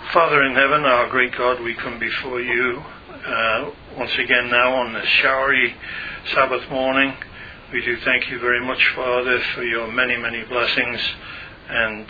Father in heaven, our great God, we come before you once again now on this showery Sabbath morning. We do thank you very much, Father, for your many, many blessings, and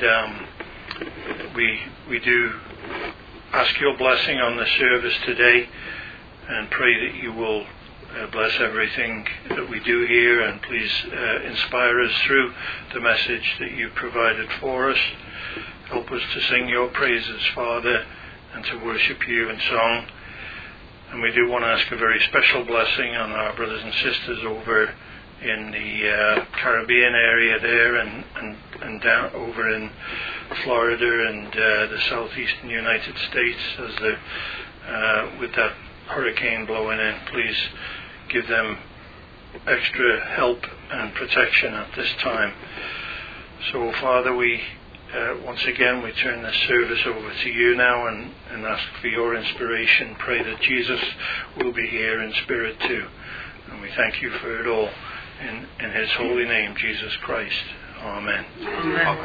we do ask your blessing on the service today and pray that you will bless everything that we do here, and please inspire us through the message that you provided for us. Help us to sing your praises, Father, and to worship you in song. And we do want to ask a very special blessing on our brothers and sisters over in the Caribbean area there, and down over in Florida and the southeastern United States, as with that hurricane blowing in. Please give them extra help and protection at this time. So, Father, once again we turn this service over to you now and ask for your inspiration. Pray that Jesus will be here in spirit too. And we thank you for it all. In his holy name, Jesus Christ. Amen. Amen.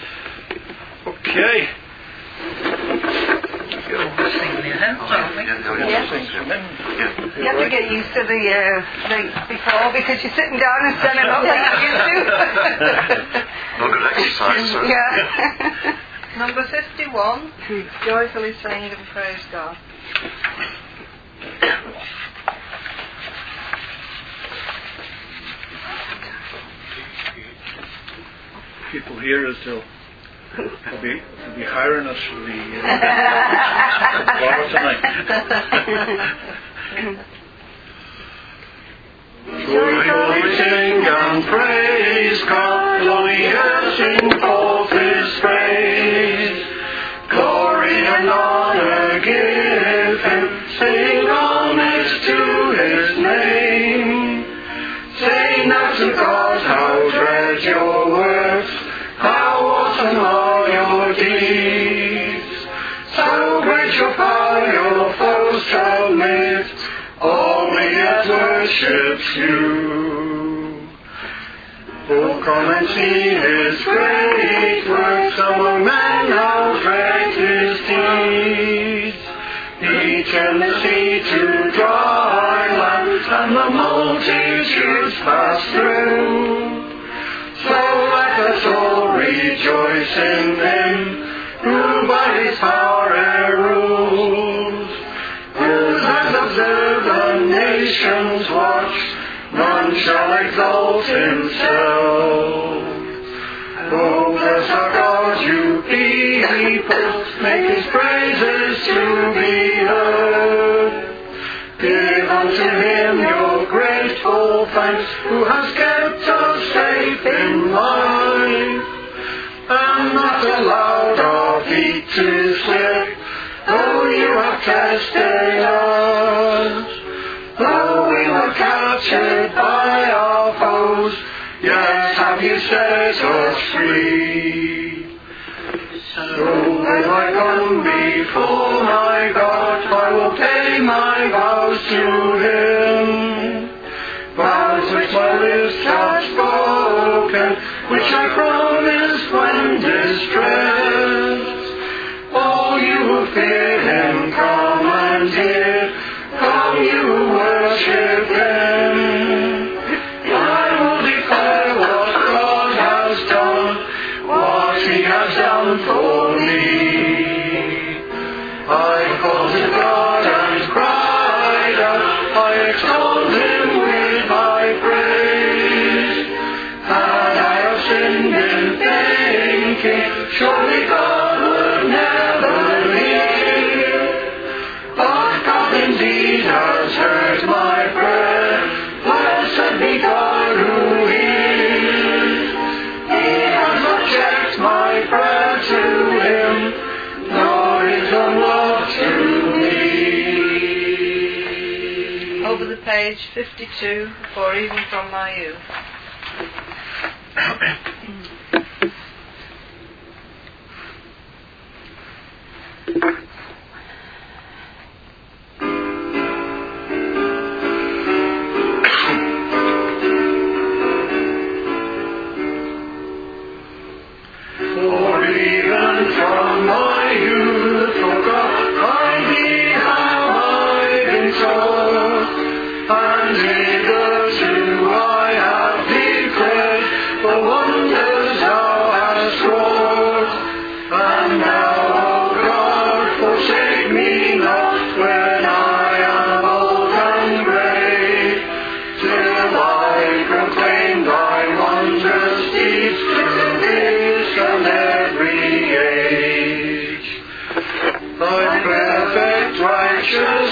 Okay. You have to get used to the night before, because you're sitting down and standing up like you used to. Not good exercise, sir. Yeah. Number 51, joyfully sing and praise God. People hear us, they'll be hiring us for the bar tonight. Joyfully sing and praise God, all the earth sing forth his praise. Glory and honor give him, sing homage to his name. Say now to God, how dread your works, how awesome are your deeds. So great your power, your foes shall live, all the earth worships you. Oh, come and see his great works among men, how great his deeds. He turned the sea to dry land, and the multitudes passed through. So let us all rejoice in him, who by his power rules. Who has observed the nations watch, none shall exalt himself. Oh, bless our God, you people, make his praises to be heard. Give unto him your grateful thanks, who has kept us safe in life, and not allowed our feet to slip. Though you have tested us, though we were captured by our foes, yet have you set us free. So when I come before my God, I will pay my vows to him. Vows which my lips have spoken, which I promised when distressed. All you who fear him, come and hear. Come, you who worship him. I will declare what God has done, what he has done for me. I called to God and cried out, I extolled him with my praise. And I have sinned in thinking, surely God would never leave. But God indeed has heard my prayer. Blessed be God who hears. He has not checked my prayer to him, nor his own love to me. Over the page, 52, for even from my youth. For even from my youth, O God,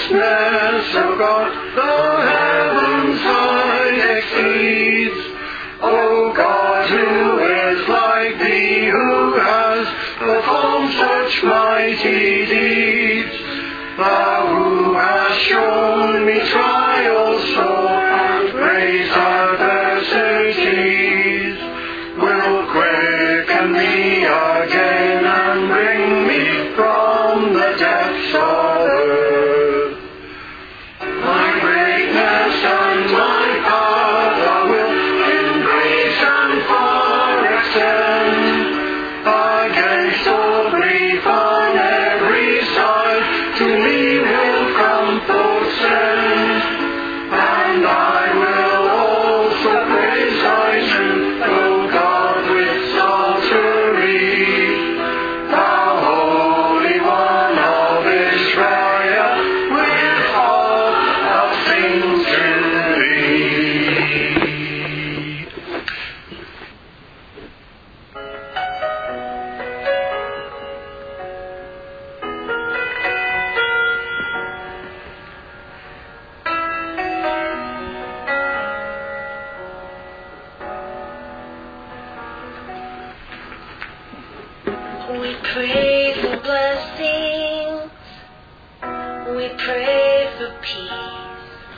vastness of God, the heavens high exceeds. O God, who is like thee, who has performed such mighty deeds? Thou who hast shown me trials sore and great adversities, will quicken me again and bring me from the depths of earth. My greatness and my power will increase and far extend. Against all grief on every side, to me will comfort send. And I will also praise thy strength, O God, with psaltery. Thou Holy One of Israel, with all I'll sing to thee. We pray for blessings, we pray for peace,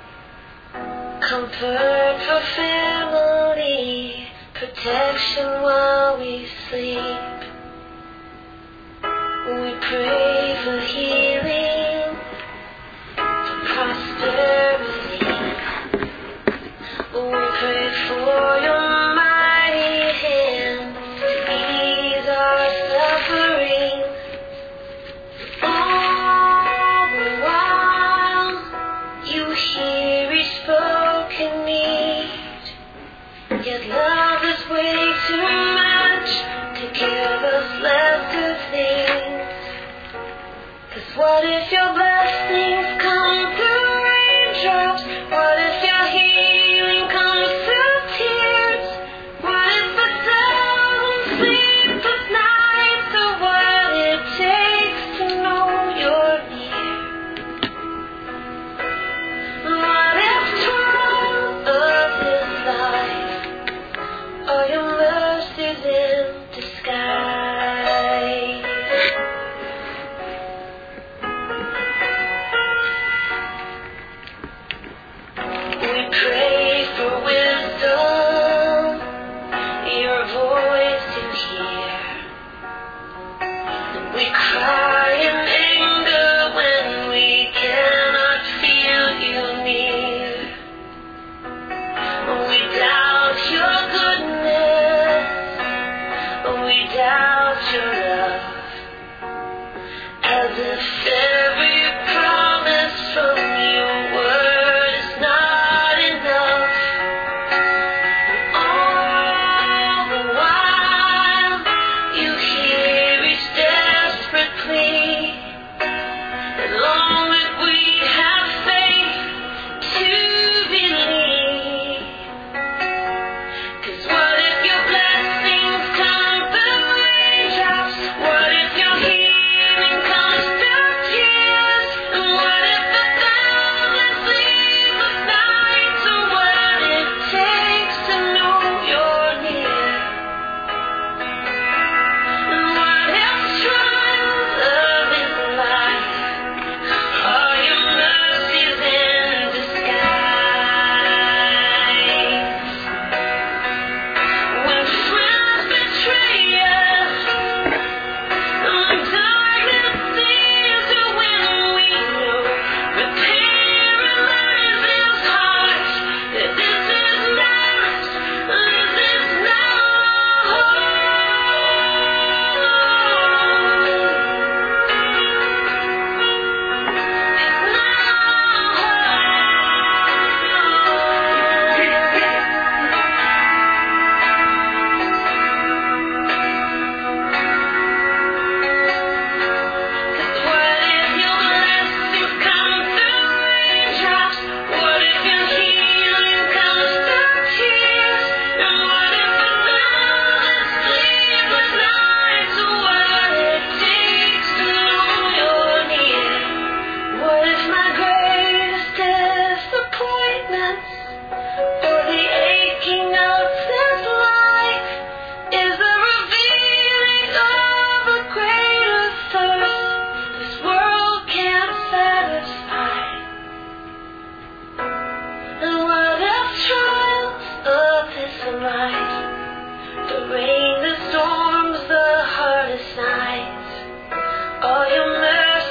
comfort for family, protection while we sleep. We pray for healing, for prosperity. We pray for your mighty hand to ease our suffering. All the while you hear each spoken need. Yet love is way too much to give us lesser things. 'Cause what if your blessings come through raindrops? What if your healing comes through tears? What if 1,000 sleepless nights are what it takes to know you're near? What if trial of this life are your mercies in disguise? We pray for wisdom, your voice to hear. We cry in anger when we cannot feel you near. We doubt your goodness, we doubt your love, as if every promise from your word is not enough. All the while you hear each desperate plea, as long as we have faith to believe. 'Cause what if your blessings come through raindrops? What if your healing comes through tears?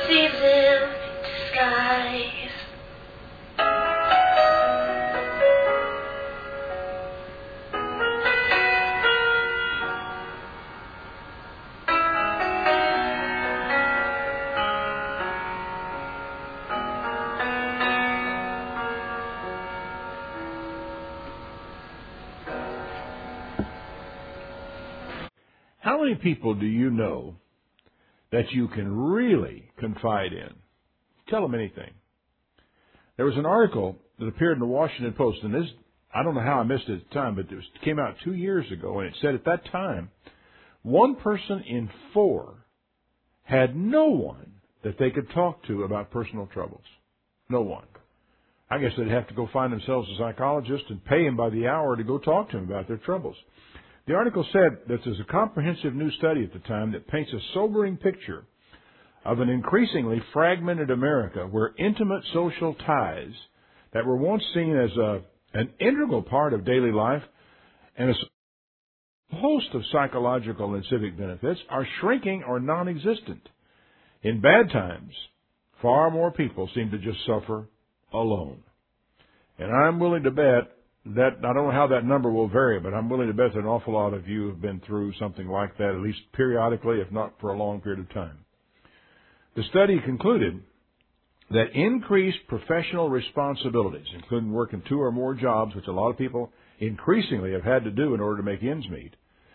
thieves in disguise. How many people do you know that you can really confide in? Tell them anything. There was an article that appeared in the Washington Post, and this, I don't know how I missed it at the time, but it came out 2 years ago, and it said at that time, 1 person in 4 had no one that they could talk to about personal troubles. No one. I guess they'd have to go find themselves a psychologist and pay him by the hour to go talk to him about their troubles. The article said that there's a comprehensive new study at the time that paints a sobering picture of an increasingly fragmented America where intimate social ties that were once seen as an integral part of daily life and a host of psychological and civic benefits are shrinking or non-existent. In bad times, far more people seem to just suffer alone. And I'm willing to bet that, I don't know how that number will vary, but I'm willing to bet that an awful lot of you have been through something like that, at least periodically, if not for a long period of time. The study concluded that increased professional responsibilities, including working 2 or more jobs, which a lot of people increasingly have had to do in order to make ends meet,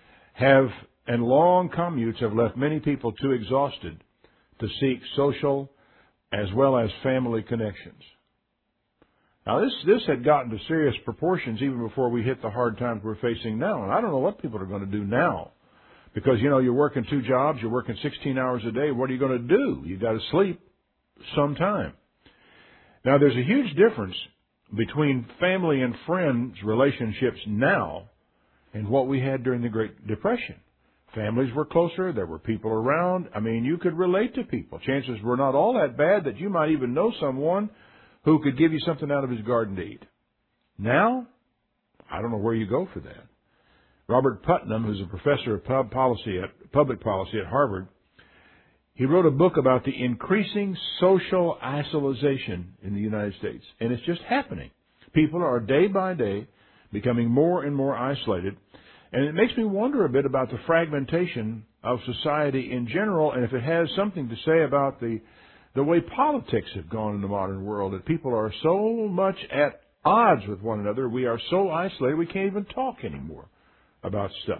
and long commutes have left many people too exhausted to seek social as well as family connections. Now, this had gotten to serious proportions even before we hit the hard times we're facing now. And I don't know what people are going to do now. Because, you're working 2 jobs, you're working 16 hours a day. What are you going to do? You've got to sleep sometime. Now, there's a huge difference between family and friends relationships now and what we had during the Great Depression. Families were closer. There were people around. I mean, you could relate to people. Chances were not all that bad that you might even know someone who could give you something out of his garden to eat. Now, I don't know where you go for that. Robert Putnam, who's a professor of public policy at Harvard, he wrote a book about the increasing social isolation in the United States. And it's just happening. People are day by day becoming more and more isolated. And it makes me wonder a bit about the fragmentation of society in general, and if it has something to say about the way politics have gone in the modern world, that people are so much at odds with one another, we are so isolated we can't even talk anymore about stuff.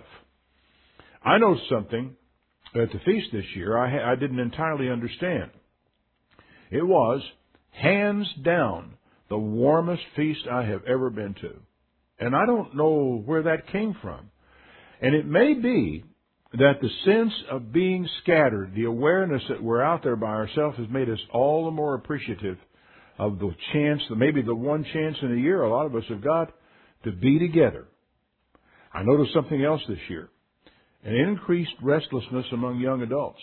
I noticed something at the feast this year I didn't entirely understand. It was, hands down, the warmest feast I have ever been to. And I don't know where that came from. And it may be that the sense of being scattered, the awareness that we're out there by ourselves, has made us all the more appreciative of the chance, maybe the one chance in a year a lot of us have got to be together. I noticed something else this year, an increased restlessness among young adults.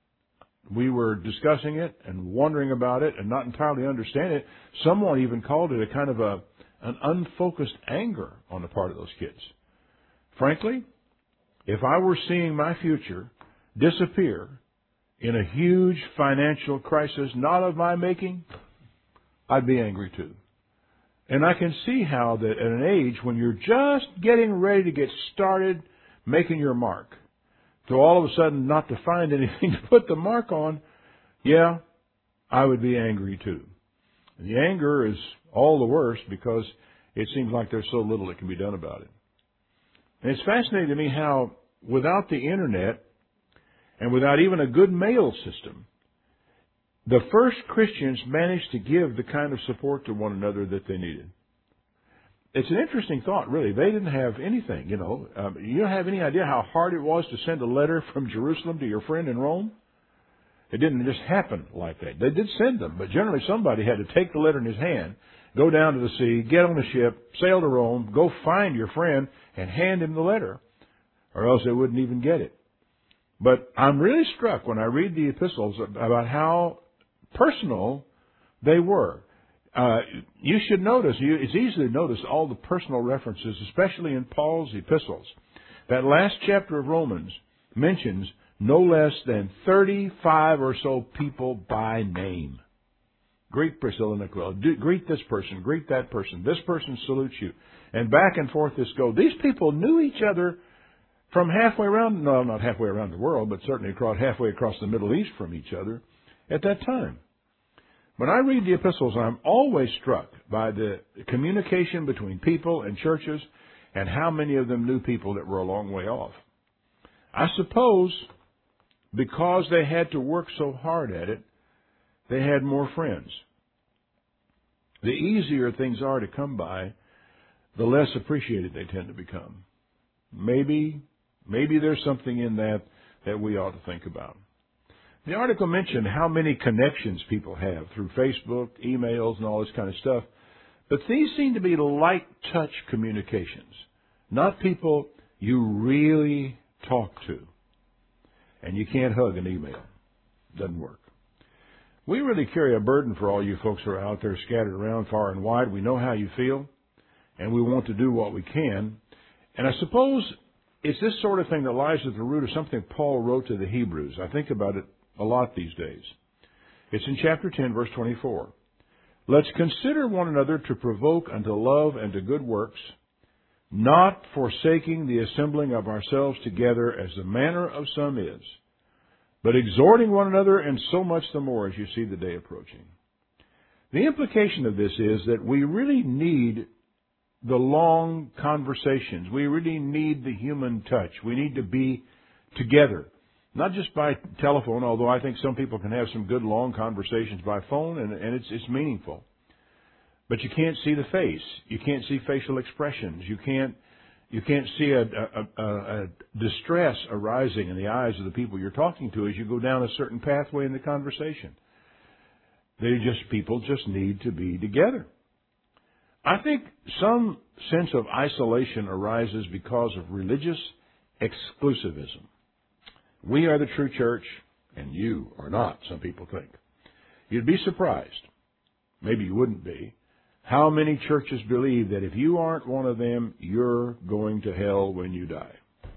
We were discussing it and wondering about it and not entirely understanding it. Someone even called it a kind of an unfocused anger on the part of those kids. Frankly, if I were seeing my future disappear in a huge financial crisis not of my making, I'd be angry too. And I can see how that at an age when you're just getting ready to get started making your mark, to all of a sudden not to find anything to put the mark on, yeah, I would be angry too. And the anger is all the worse because it seems like there's so little that can be done about it. And it's fascinating to me how without the Internet and without even a good mail system, the first Christians managed to give the kind of support to one another that they needed. It's an interesting thought, really. They didn't have anything, you don't have any idea how hard it was to send a letter from Jerusalem to your friend in Rome. It didn't just happen like that. They did send them, but generally somebody had to take the letter in his hand, go down to the sea, get on the ship, sail to Rome, go find your friend, and hand him the letter, or else they wouldn't even get it. But I'm really struck when I read the epistles about how personal they were. You should notice, it's easy to notice all the personal references, especially in Paul's epistles. That last chapter of Romans mentions no less than 35 or so people by name. Greet Priscilla and Aquila. Greet this person. Greet that person. This person salutes you. And back and forth this go. These people knew each other from halfway around, no, not halfway around the world, but certainly halfway across the Middle East from each other at that time. When I read the epistles, I'm always struck by the communication between people and churches and how many of them knew people that were a long way off. I suppose because they had to work so hard at it, they had more friends. The easier things are to come by, the less appreciated they tend to become. Maybe there's something in that we ought to think about. The article mentioned how many connections people have through Facebook, emails, and all this kind of stuff. But these seem to be light touch communications, not people you really talk to. And you can't hug an email. Doesn't work. We really carry a burden for all you folks who are out there scattered around far and wide. We know how you feel, and we want to do what we can. And I suppose it's this sort of thing that lies at the root of something Paul wrote to the Hebrews. I think about it a lot these days. It's in chapter 10, verse 24. Let's consider one another to provoke unto love and to good works, not forsaking the assembling of ourselves together as the manner of some is, but exhorting one another, and so much the more as you see the day approaching. The implication of this is that we really need the long conversations. We really need the human touch. We need to be together, not just by telephone, although I think some people can have some good long conversations by phone, and it's meaningful. But you can't see the face. You can't see facial expressions. You can't see a distress arising in the eyes of the people you're talking to as you go down a certain pathway in the conversation. People just need to be together. I think some sense of isolation arises because of religious exclusivism. We are the true church, and you are not, some people think. You'd be surprised, maybe you wouldn't be, how many churches believe that if you aren't one of them, you're going to hell when you die.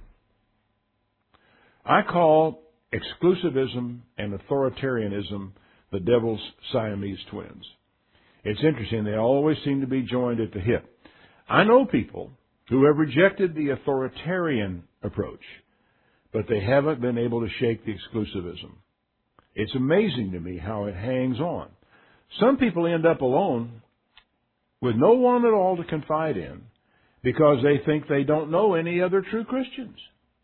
I call exclusivism and authoritarianism the devil's Siamese twins. It's interesting, they always seem to be joined at the hip. I know people who have rejected the authoritarian approach, but they haven't been able to shake the exclusivism. It's amazing to me how it hangs on. Some people end up alone with no one at all to confide in because they think they don't know any other true Christians.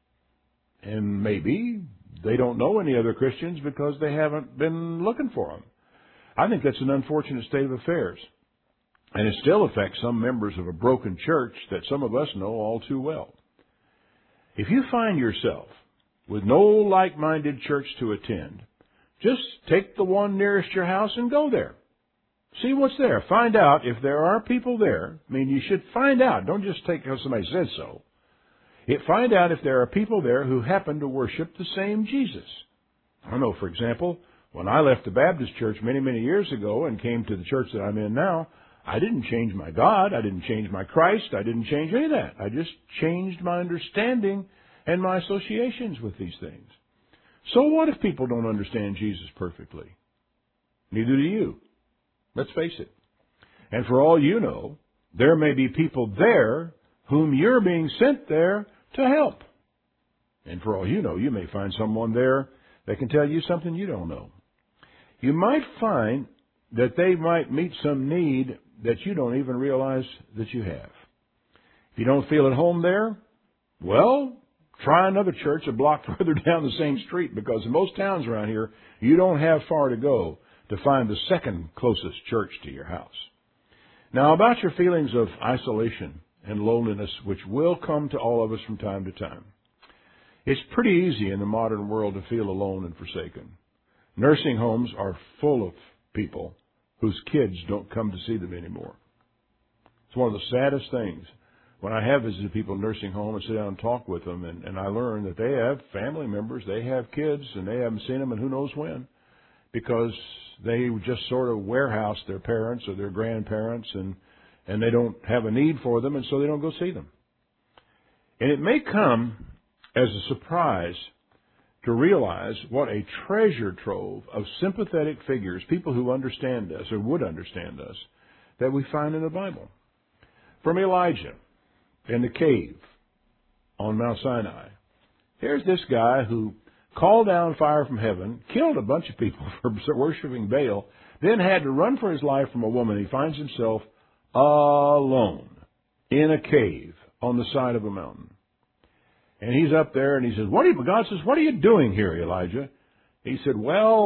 And maybe they don't know any other Christians because they haven't been looking for them. I think that's an unfortunate state of affairs. And it still affects some members of a broken church that some of us know all too well. If you find yourself with no like-minded church to attend, just take the one nearest your house and go there. See what's there. Find out if there are people there. I mean, you should find out. Don't just take because somebody says so. Find out if there are people there who happen to worship the same Jesus. I know, for example, when I left the Baptist church many, many years ago and came to the church that I'm in now, I didn't change my God. I didn't change my Christ. I didn't change any of that. I just changed my understanding and my associations with these things. So what if people don't understand Jesus perfectly? Neither do you. Let's face it. And for all you know, there may be people there whom you're being sent there to help. And for all you know, you may find someone there that can tell you something you don't know. You might find that they might meet some need that you don't even realize that you have. If you don't feel at home there, well, try another church a block further down the same street, because in most towns around here, you don't have far to go to find the second closest church to your house. Now, about your feelings of isolation and loneliness, which will come to all of us from time to time. It's pretty easy in the modern world to feel alone and forsaken. Nursing homes are full of people whose kids don't come to see them anymore. It's one of the saddest things. When I have visited people in nursing home and sit down and talk with them, and I learn that they have family members, they have kids, and they haven't seen them in who knows when, because they just sort of warehouse their parents or their grandparents, and they don't have a need for them, and so they don't go see them. And it may come as a surprise to realize what a treasure trove of sympathetic figures, people who understand us or would understand us, that we find in the Bible. From Elijah in the cave on Mount Sinai, here's this guy who called down fire from heaven, killed a bunch of people for worshiping Baal, then had to run for his life from a woman. He finds himself alone in a cave on the side of a mountain. And he's up there and he says, God says, what are you doing here, Elijah? He said,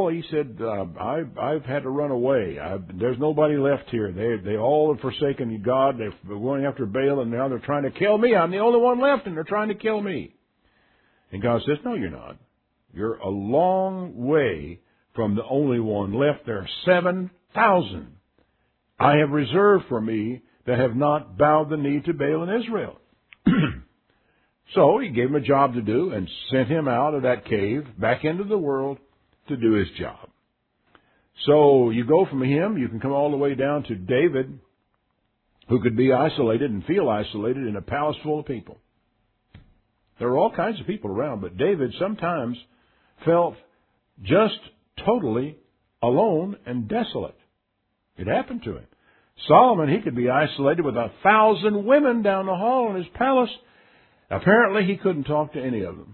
I've had to run away. There's nobody left here. They all have forsaken God. They're going after Baal, and now they're trying to kill me. I'm the only one left, and they're trying to kill me. And God says, no, you're not. You're a long way from the only one left. There are 7,000 I have reserved for me that have not bowed the knee to Baal in Israel. So he gave him a job to do and sent him out of that cave back into the world to do his job. So you go from him, you can come all the way down to David, who could be isolated and feel isolated in a palace full of people. There are all kinds of people around, but David sometimes felt just totally alone and desolate. It happened to him. Solomon, he could be isolated with 1,000 women down the hall in his palace. Apparently, he couldn't talk to any of them.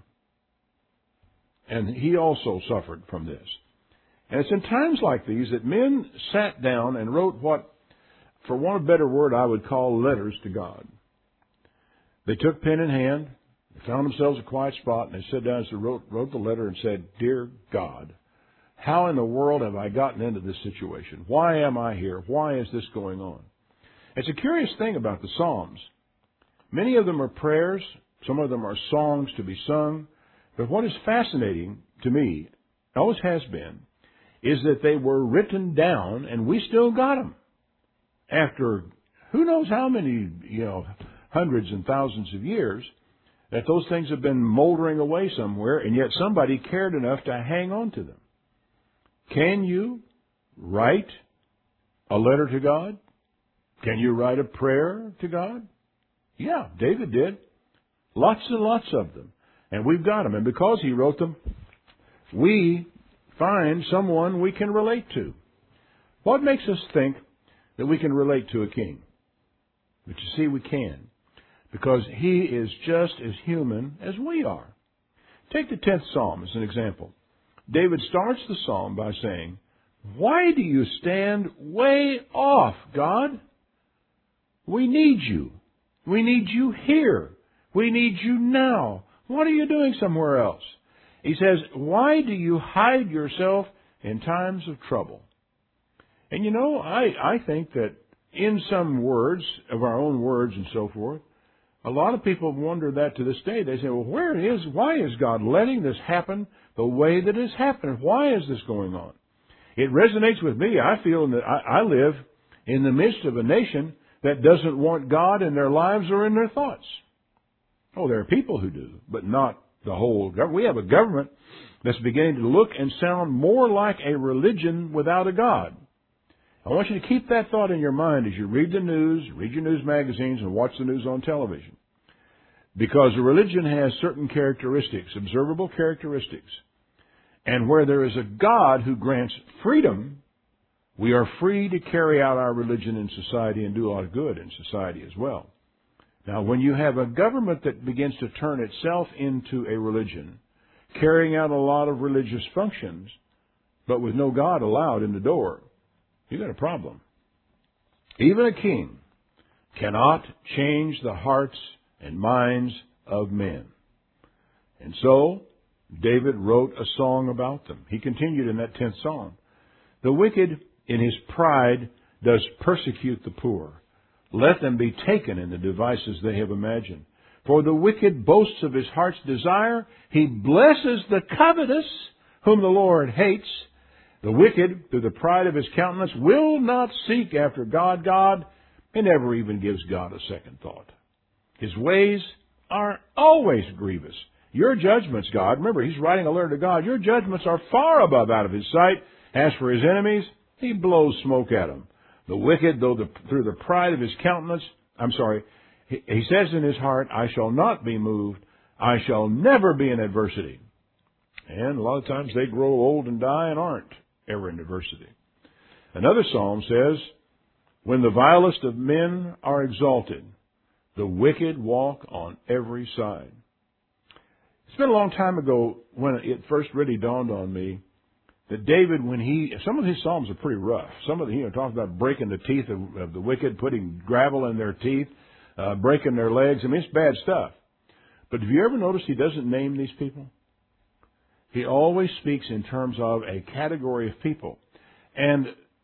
And he also suffered from this. And it's in times like these that men sat down and wrote what, for want of a better word, I would call letters to God. They took pen in hand, they found themselves a quiet spot, and they sat down and wrote the letter and said, Dear God, how in the world have I gotten into this situation? Why am I here? Why is this going on? It's a curious thing about the Psalms. Many of them are prayers. Some of them are songs to be sung. But what is fascinating to me, always has been, is that they were written down and we still got them. After who knows how many, hundreds and thousands of years, that those things have been moldering away somewhere, and yet somebody cared enough to hang on to them. Can you write a letter to God? Can you write a prayer to God? Yeah, David did. Lots and lots of them. And we've got them. And because he wrote them, we find someone we can relate to. What makes us think that we can relate to a king? But you see, we can. Because he is just as human as we are. Take the 10th Psalm as an example. David starts the psalm by saying, Why do you stand way off, God? We need you. We need you here. We need you now. What are you doing somewhere else? He says, why do you hide yourself in times of trouble? And I think that in some words, of our own words and so forth, a lot of people wonder that to this day. They say, well, why is God letting this happen the way that it's happened? Why is this going on? It resonates with me. I feel that I live in the midst of a nation that doesn't want God in their lives or in their thoughts. Oh, there are people who do, but not the whole government. We have a government that's beginning to look and sound more like a religion without a God. I want you to keep that thought in your mind as you read the news, read your news magazines, and watch the news on television. Because a religion has certain characteristics, observable characteristics. And where there is a God who grants freedom, we are free to carry out our religion in society and do a lot of good in society as well. Now, when you have a government that begins to turn itself into a religion, carrying out a lot of religious functions, but with no God allowed in the door, you've got a problem. Even a king cannot change the hearts and minds of men. And so, David wrote a song about them. He continued in that 10th Psalm. The wicked in his pride does persecute the poor. Let them be taken in the devices they have imagined. For the wicked boasts of his heart's desire. He blesses the covetous, whom the Lord hates. The wicked, through the pride of his countenance, will not seek after God. He never even gives God a second thought. His ways are always grievous. Your judgments, God, remember, he's writing a letter to God. Your judgments are far above out of his sight. As for his enemies, he blows smoke at them. The wicked, through the pride of his countenance, he says in his heart, I shall not be moved. I shall never be in adversity. And a lot of times they grow old and die and aren't ever in adversity. Another psalm says, when the vilest of men are exalted, the wicked walk on every side. It's been a long time ago when it first really dawned on me that David, some of his psalms are pretty rough. Some of talks about breaking the teeth of the wicked, putting gravel in their teeth, breaking their legs. I mean, it's bad stuff. But have you ever noticed he doesn't name these people? He always speaks in terms of a category of people. And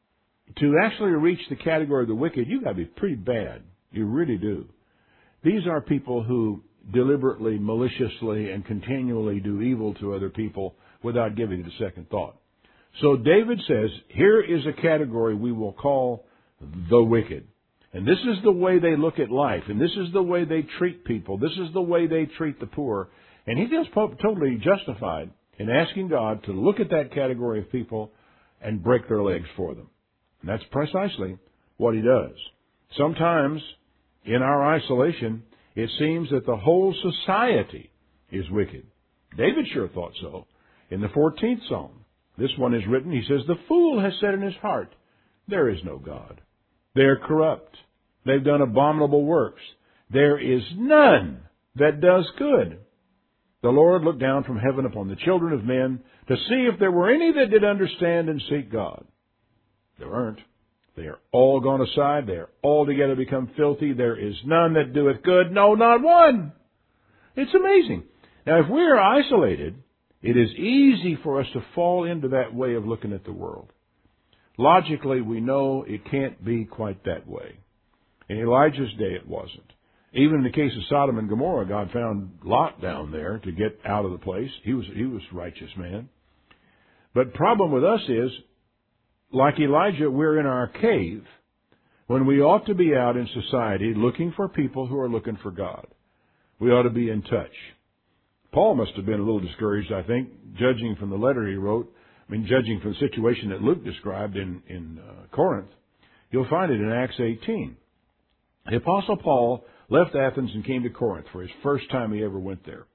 to actually reach the category of the wicked, you've got to be pretty bad. You really do. These are people who deliberately, maliciously, and continually do evil to other people without giving it a second thought. So David says, here is a category we will call the wicked. And this is the way they look at life. And this is the way they treat people. This is the way they treat the poor. And he feels totally justified in asking God to look at that category of people and break their legs for them. And that's precisely what he does. Sometimes, in our isolation, it seems that the whole society is wicked. David sure thought so. In the 14th Psalm, this one is written, he says, the fool has said in his heart, there is no God. They're corrupt. They've done abominable works. There is none that does good. The Lord looked down from heaven upon the children of men to see if there were any that did understand and seek God. There aren't. They are all gone aside. They are altogether become filthy. There is none that doeth good. No, not one. It's amazing. Now, if we are isolated, it is easy for us to fall into that way of looking at the world. Logically, we know it can't be quite that way. In Elijah's day, it wasn't. Even in the case of Sodom and Gomorrah, God found Lot down there to get out of the place. He was a righteous man. But the problem with us is, like Elijah, we're in our cave when we ought to be out in society looking for people who are looking for God. We ought to be in touch. Paul must have been a little discouraged, I think, judging from the letter he wrote. Judging from the situation that Luke described in Corinth. You'll find it in Acts 18. The Apostle Paul left Athens and came to Corinth for his first time he ever went there.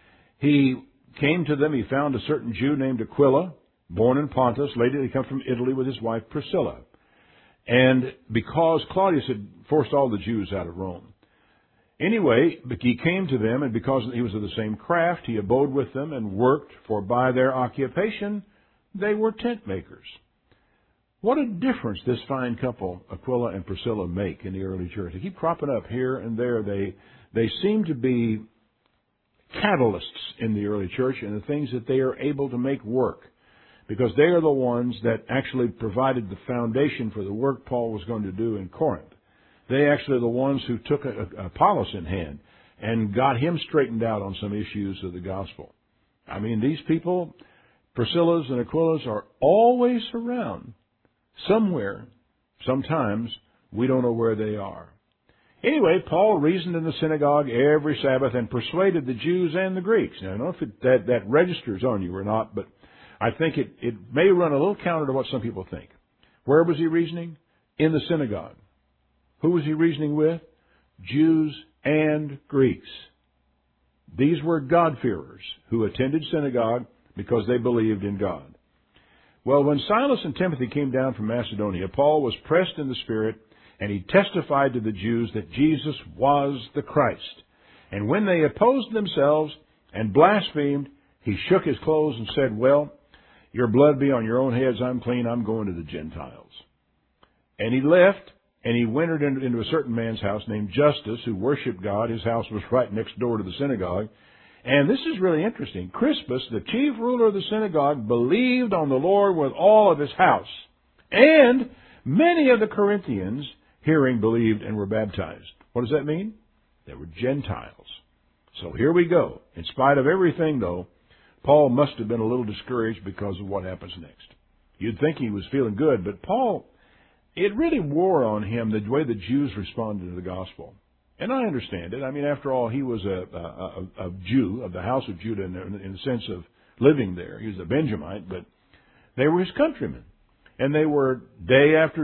He came to them. He found a certain Jew named Aquila, born in Pontus. Later, he came from Italy with his wife Priscilla. And because Claudius had forced all the Jews out of Rome. Anyway, he came to them, and because he was of the same craft, he abode with them and worked, for by their occupation they were tent makers. What a difference this fine couple, Aquila and Priscilla, make in the early church. They keep cropping up here and there. They seem to be catalysts in the early church in the things that they are able to make work, because they are the ones that actually provided the foundation for the work Paul was going to do in Corinth. They actually are the ones who took Apollos in hand and got him straightened out on some issues of the gospel. These people, Priscillas and Aquilas, are always around somewhere. Sometimes we don't know where they are. Anyway, Paul reasoned in the synagogue every Sabbath and persuaded the Jews and the Greeks. Now, I don't know if that registers on you or not, but I think it may run a little counter to what some people think. Where was he reasoning? In the synagogue. Who was he reasoning with? Jews and Greeks. These were God-fearers who attended synagogue because they believed in God. Well, when Silas and Timothy came down from Macedonia, Paul was pressed in the Spirit, and he testified to the Jews that Jesus was the Christ. And when they opposed themselves and blasphemed, he shook his clothes and said, well, your blood be on your own heads. I'm clean. I'm going to the Gentiles. And he left, and he entered into a certain man's house named Justus, who worshiped God. His house was right next door to the synagogue. And this is really interesting. Crispus, the chief ruler of the synagogue, believed on the Lord with all of his house. And many of the Corinthians, hearing, believed and were baptized. What does that mean? They were Gentiles. So here we go. In spite of everything, though, Paul must have been a little discouraged because of what happens next. You'd think he was feeling good, but Paul, it really wore on him the way the Jews responded to the gospel. And I understand it. After all, he was a Jew of the house of Judah in the sense of living there. He was a Benjamite, but they were his countrymen. And they were day after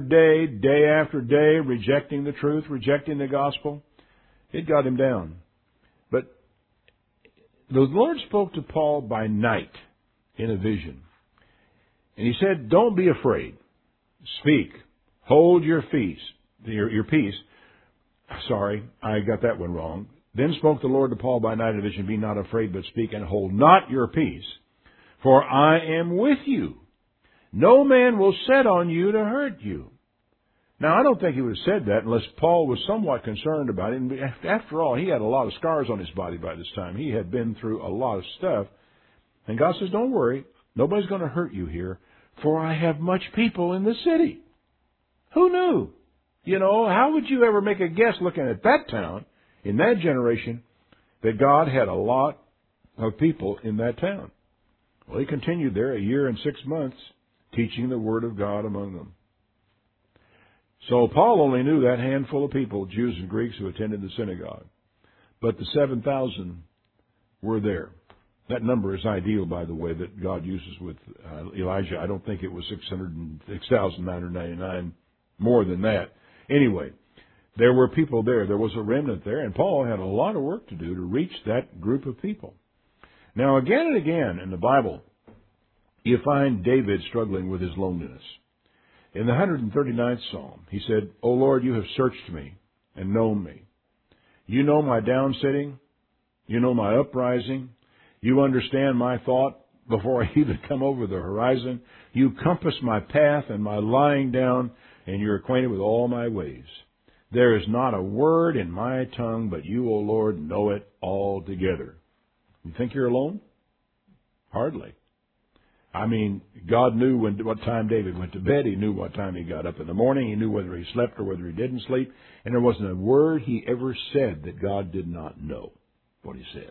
day, rejecting the truth, rejecting the gospel. It got him down. But the Lord spoke to Paul by night in a vision. And he said, don't be afraid. Speak. Hold your peace. Your peace. Sorry, I got that one wrong. Then spoke the Lord to Paul by night in a vision, be not afraid, but speak, and hold not your peace, for I am with you. No man will set on you to hurt you. Now, I don't think he would have said that unless Paul was somewhat concerned about it. And after all, he had a lot of scars on his body by this time. He had been through a lot of stuff. And God says, don't worry, nobody's going to hurt you here, for I have much people in the city. Who knew? You know, how would you ever make a guess looking at that town, in that generation, that God had a lot of people in that town? Well, he continued there 1 year and 6 months, teaching the Word of God among them. So Paul only knew that handful of people, Jews and Greeks, who attended the synagogue. But the 7,000 were there. That number is ideal, by the way, that God uses with Elijah. I don't think it was 6,999, more than that. Anyway, there were people there. There was a remnant there, and Paul had a lot of work to do to reach that group of people. Now, again and again in the Bible, you find David struggling with his loneliness. In the 139th Psalm, he said, O Lord, you have searched me and known me. You know my downsitting. You know my uprising. You understand my thought before I even come over the horizon. You compass my path and my lying down, and you're acquainted with all my ways. There is not a word in my tongue, but you, O Lord, know it altogether. You think you're alone? Hardly. I mean, God knew what time David went to bed. He knew what time he got up in the morning. He knew whether he slept or whether he didn't sleep. And there wasn't a word he ever said that God did not know what he said.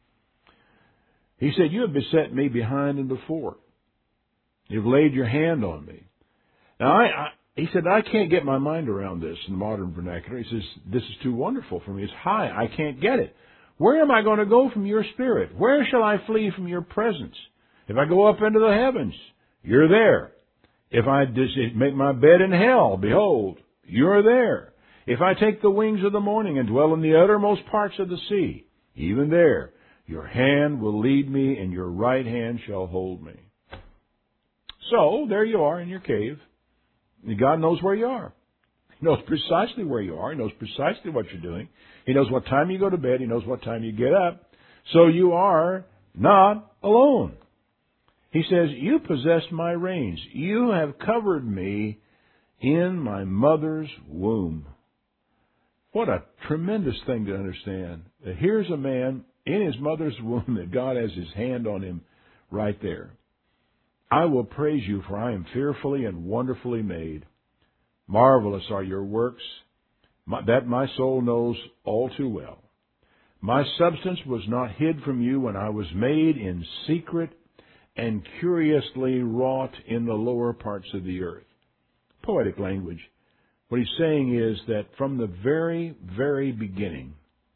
He said, you have beset me behind and before. You've laid your hand on me. Now, he said, I can't get my mind around this in modern vernacular. He says, this is too wonderful for me. It's high. I can't get it. Where am I going to go from your spirit? Where shall I flee from your presence? If I go up into the heavens, you're there. If I make my bed in hell, behold, you're there. If I take the wings of the morning and dwell in the uttermost parts of the sea, even there, your hand will lead me and your right hand shall hold me. So, there you are in your cave. God knows where you are. He knows precisely where you are. He knows precisely what you're doing. He knows what time you go to bed. He knows what time you get up. So you are not alone. He says, you possess my reins. You have covered me in my mother's womb. What a tremendous thing to understand. That here's a man in his mother's womb that God has his hand on him right there. I will praise you, for I am fearfully and wonderfully made. Marvelous are your works, that my soul knows all too well. My substance was not hid from you when I was made in secret and curiously wrought in the lower parts of the earth. Poetic language. What he's saying is that from the very, very beginning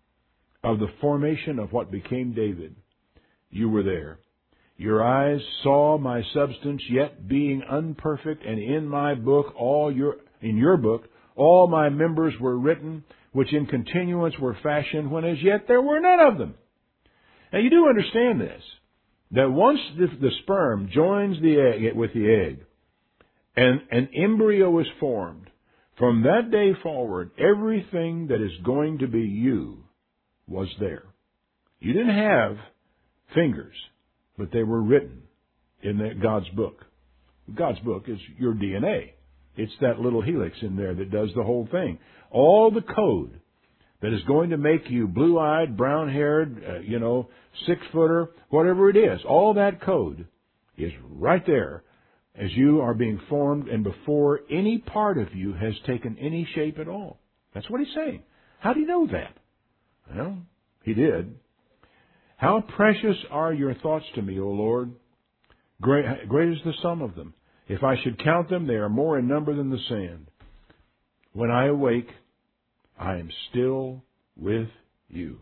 of the formation of what became David, you were there. Your eyes saw my substance, yet being unperfect, and in my book, in your book, all my members were written, which in continuance were fashioned, when as yet there were none of them. Now you do understand this, that once the sperm joins the egg with the egg, and an embryo is formed, from that day forward, everything that is going to be you was there. You didn't have fingers, but they were written in God's book. God's book is your DNA. It's that little helix in there that does the whole thing. All the code that is going to make you blue-eyed, brown-haired, 6-footer, whatever it is, all that code is right there as you are being formed and before any part of you has taken any shape at all. That's what he's saying. How do you know that? Well, he did. How precious are your thoughts to me, O Lord. Great is the sum of them. If I should count them, they are more in number than the sand. When I awake, I am still with you.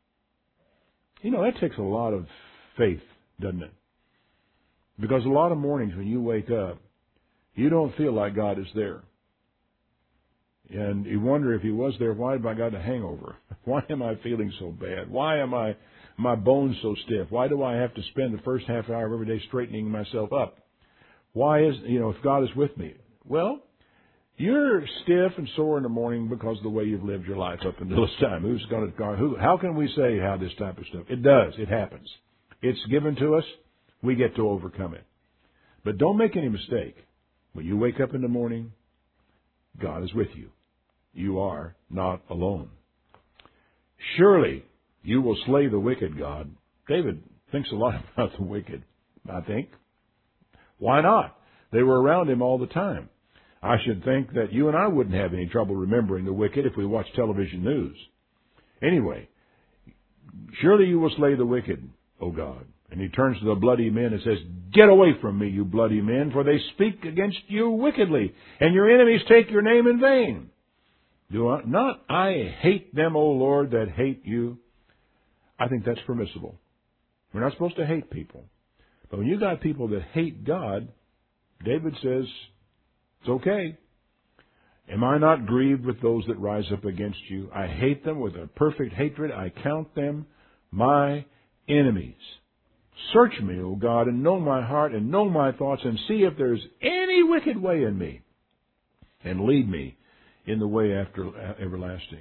That takes a lot of faith, doesn't it? Because a lot of mornings when you wake up, you don't feel like God is there. And you wonder if he was there, why have I got a hangover? Why am I feeling so bad? Why am I my bones so stiff? Why do I have to spend the first half hour of every day straightening myself up? Why is, if God is with me? Well, you're stiff and sore in the morning because of the way you've lived your life up until this time. How can we say how this type of stuff? It does. It happens. It's given to us. We get to overcome it. But don't make any mistake. When you wake up in the morning, God is with you. You are not alone. Surely you will slay the wicked, God. David thinks a lot about the wicked, I think. Why not? They were around him all the time. I should think that you and I wouldn't have any trouble remembering the wicked if we watch television news. Anyway, surely you will slay the wicked, O God. And he turns to the bloody men and says, get away from me, you bloody men, for they speak against you wickedly, and your enemies take your name in vain. Do not I hate them, O Lord, that hate you? I think that's permissible. We're not supposed to hate people. But when you got people that hate God, David says, it's okay. Am I not grieved with those that rise up against you? I hate them with a perfect hatred. I count them my enemies. Search me, O God, and know my heart and know my thoughts, and see if there's any wicked way in me, and lead me in the way after everlasting.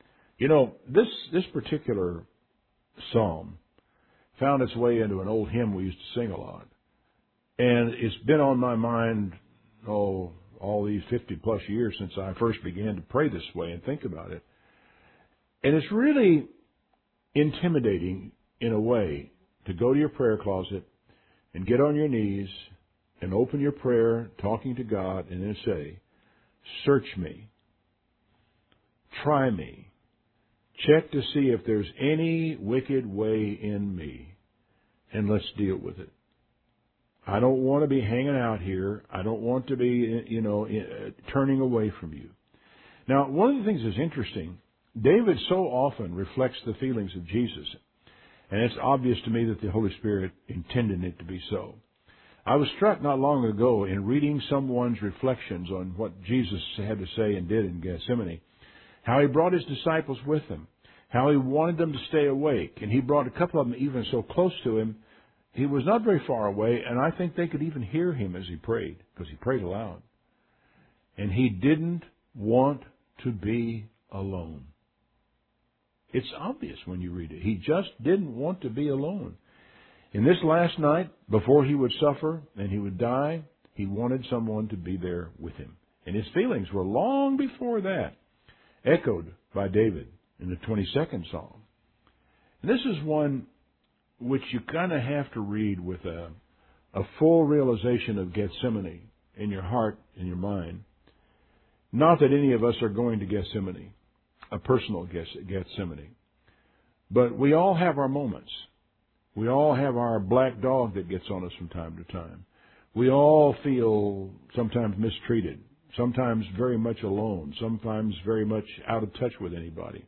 This particular psalm found its way into an old hymn we used to sing a lot. And it's been on my mind, all these 50-plus years since I first began to pray this way and think about it. And it's really intimidating, in a way, to go to your prayer closet and get on your knees and open your prayer, talking to God, and then say, search me, try me, check to see if there's any wicked way in me, and let's deal with it. I don't want to be hanging out here. I don't want to be, turning away from you. Now, one of the things that's interesting, David so often reflects the feelings of Jesus. And it's obvious to me that the Holy Spirit intended it to be so. I was struck not long ago in reading someone's reflections on what Jesus had to say and did in Gethsemane, how he brought his disciples with him, how he wanted them to stay awake, and he brought a couple of them even so close to him. He was not very far away, and I think they could even hear him as he prayed, because he prayed aloud. And he didn't want to be alone. It's obvious when you read it. He just didn't want to be alone. In this last night, before he would suffer and he would die, he wanted someone to be there with him. And his feelings were long before that echoed by David in the 22nd Psalm. And this is one which you kind of have to read with a full realization of Gethsemane in your heart and your mind. Not that any of us are going to Gethsemane, a personal Gethsemane. But we all have our moments. We all have our black dog that gets on us from time to time. We all feel sometimes mistreated, sometimes very much alone, sometimes very much out of touch with anybody.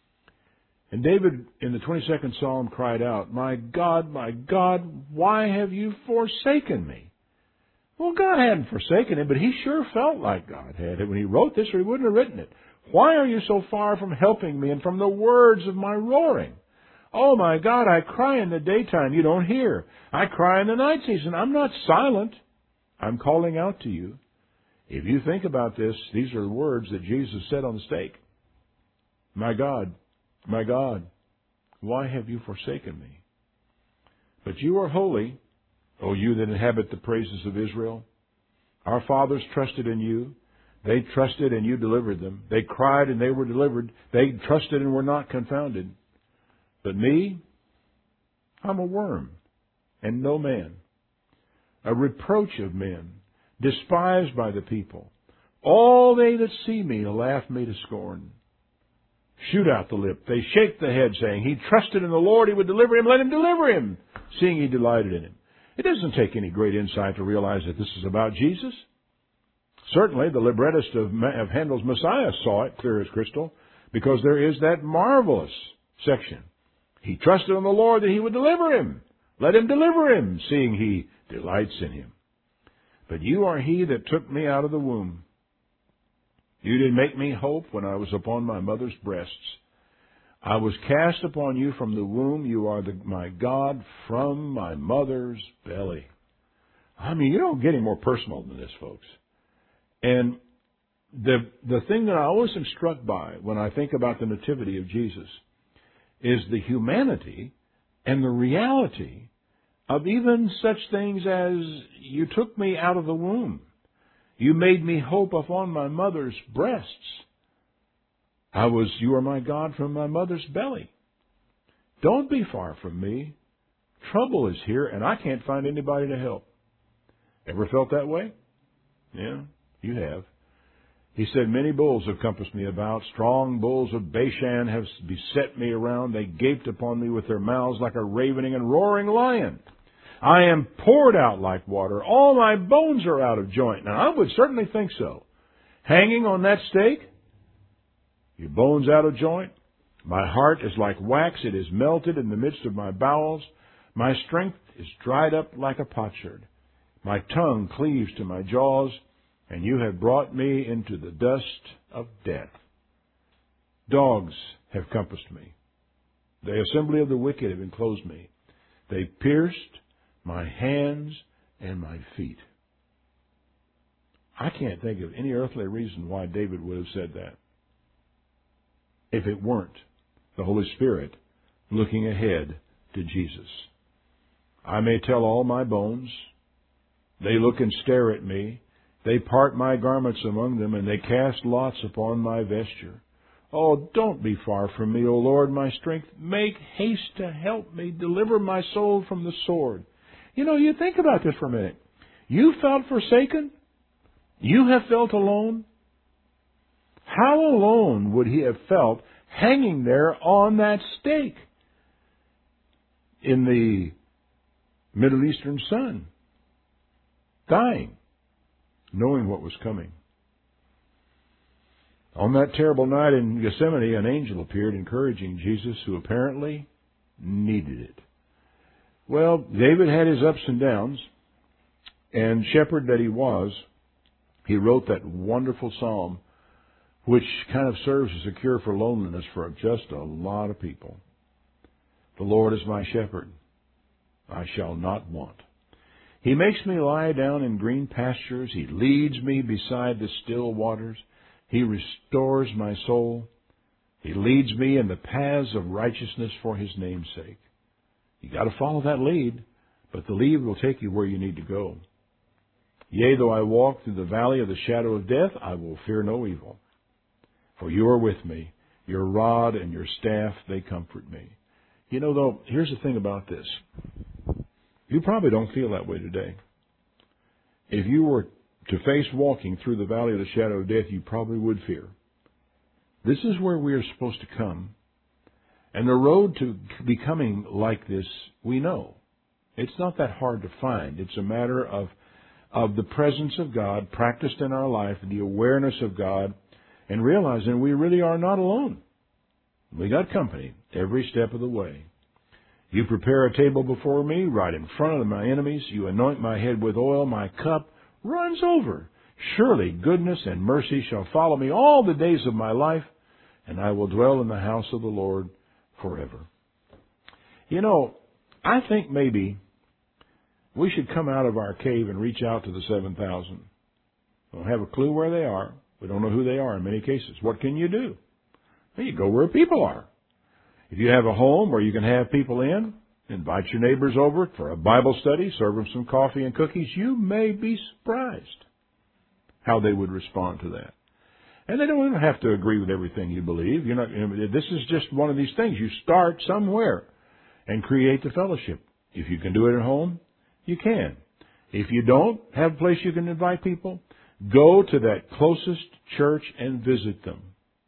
And David, in the 22nd Psalm, cried out, my God, why have you forsaken me? Well, God hadn't forsaken him, but he sure felt like God had it when he wrote this, or he wouldn't have written it. Why are you so far from helping me and from the words of my roaring? Oh, my God, I cry in the daytime. You don't hear. I cry in the night season. I'm not silent. I'm calling out to you. If you think about this, these are the words that Jesus said on the stake. My God, why have you forsaken me? But you are holy, O you that inhabit the praises of Israel. Our fathers trusted in you. They trusted and you delivered them. They cried and they were delivered. They trusted and were not confounded. But me, I'm a worm and no man, a reproach of men, despised by the people. All they that see me laugh me to scorn. Shoot out the lip. They shake the head, saying, he trusted in the Lord, he would deliver him. Let him deliver him, seeing he delighted in him. It doesn't take any great insight to realize that this is about Jesus. Certainly, the librettist of Handel's Messiah saw it clear as crystal, because there is that marvelous section. He trusted in the Lord that he would deliver him. Let him deliver him, seeing he delights in him. But you are he that took me out of the womb. You did make me hope when I was upon my mother's breasts. I was cast upon you from the womb. You are my God from my mother's belly. I mean, you don't get any more personal than this, folks. And the thing that I always am struck by when I think about the nativity of Jesus is the humanity and the reality of even such things as you took me out of the womb. You made me hope upon my mother's breasts. You are my God from my mother's belly. Don't be far from me. Trouble is here, and I can't find anybody to help. Ever felt that way? Yeah, you have. He said, many bulls have compassed me about. Strong bulls of Bashan have beset me around. They gaped upon me with their mouths like a ravening and roaring lion. I am poured out like water. All my bones are out of joint. Now, I would certainly think so. Hanging on that stake, your bones out of joint. My heart is like wax. It is melted in the midst of my bowels. My strength is dried up like a potsherd. My tongue cleaves to my jaws, and you have brought me into the dust of death. Dogs have compassed me. The assembly of the wicked have enclosed me. They pierced my hands and my feet. I can't think of any earthly reason why David would have said that, if it weren't the Holy Spirit looking ahead to Jesus. I may tell all my bones. They look and stare at me. They part my garments among them, and they cast lots upon my vesture. Oh, don't be far from me, O Lord, my strength. Make haste to help me. Deliver my soul from the sword. You know, you think about this for a minute. You felt forsaken? You have felt alone? How alone would he have felt hanging there on that stake in the Middle Eastern sun, dying, knowing what was coming? On that terrible night in Gethsemane, an angel appeared encouraging Jesus, who apparently needed it. Well, David had his ups and downs, and shepherd that he was, he wrote that wonderful psalm, which kind of serves as a cure for loneliness for just a lot of people. The Lord is my shepherd. I shall not want. He makes me lie down in green pastures. He leads me beside the still waters. He restores my soul. He leads me in the paths of righteousness for His name's sake. You got to follow that lead, but the lead will take you where you need to go. Yea, though I walk through the valley of the shadow of death, I will fear no evil. For you are with me. Your rod and your staff, they comfort me. You know, though, here's the thing about this. You probably don't feel that way today. If you were to face walking through the valley of the shadow of death, you probably would fear. This is where we are supposed to come. And the road to becoming like this, we know. It's not that hard to find. It's a matter of the presence of God practiced in our life, the awareness of God, and realizing we really are not alone. We got company every step of the way. You prepare a table before me, right in front of my enemies. You anoint my head with oil. My cup runs over. Surely goodness and mercy shall follow me all the days of my life, and I will dwell in the house of the Lord forever. You know, I think maybe we should come out of our cave and reach out to the 7,000. We don't have a clue where they are. We don't know who they are in many cases. What can you do? Well, you go where people are. If you have a home where you can have people in, invite your neighbors over for a Bible study, serve them some coffee and cookies. You may be surprised how they would respond to that. And they don't even have to agree with everything you believe. This is just one of these things. You start somewhere and create the fellowship. If you can do it at home, you can. If you don't have a place you can invite people, go to that closest church and visit them.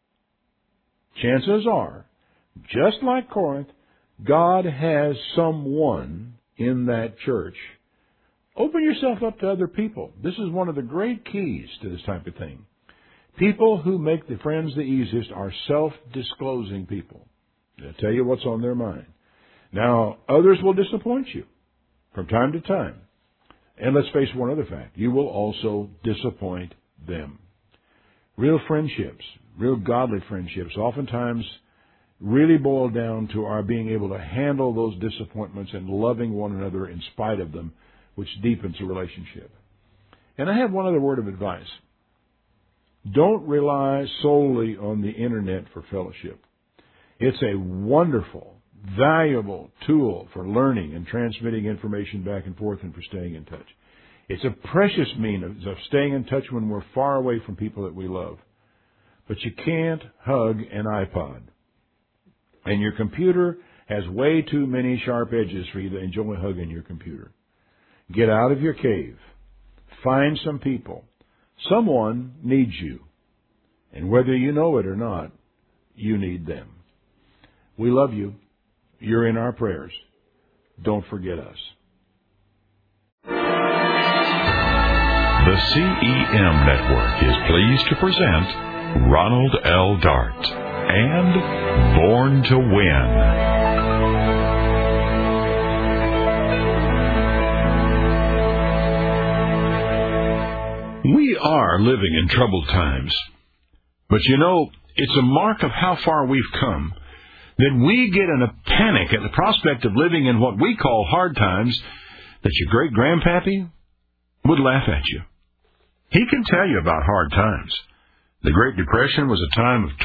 Chances are, just like Corinth, God has someone in that church. Open yourself up to other people. This is one of the great keys to this type of thing. People who make the friends the easiest are self-disclosing people. They'll tell you what's on their mind. Now, others will disappoint you from time to time. And let's face one other fact. You will also disappoint them. Real friendships, real godly friendships, oftentimes really boil down to our being able to handle those disappointments and loving one another in spite of them, which deepens a relationship. And I have one other word of advice. Don't rely solely on the Internet for fellowship. It's a wonderful, valuable tool for learning and transmitting information back and forth and for staying in touch. It's a precious means of staying in touch when we're far away from people that we love. But you can't hug an iPod. And your computer has way too many sharp edges for you to enjoy hugging your computer. Get out of your cave. Find some people. Someone needs you. And whether you know it or not, you need them. We love you. You're in our prayers. Don't forget us. The CEM Network is pleased to present Ronald L. Dart and Born to Win. We are living in troubled times. But you know, it's a mark of how far we've come that we get in a panic at the prospect of living in what we call hard times that your great-grandpappy would laugh at you. He can tell you about hard times. The Great Depression was a time of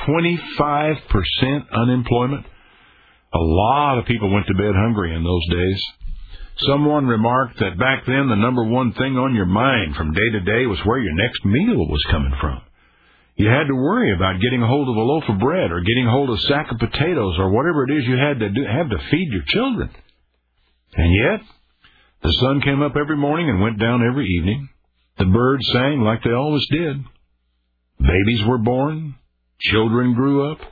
25% unemployment. A lot of people went to bed hungry in those days. Someone remarked that back then the number one thing on your mind from day to day was where your next meal was coming from. You had to worry about getting a hold of a loaf of bread or getting a hold of a sack of potatoes or whatever it is you had to have to feed your children. And yet, the sun came up every morning and went down every evening. The birds sang like they always did. Babies were born. Children grew up.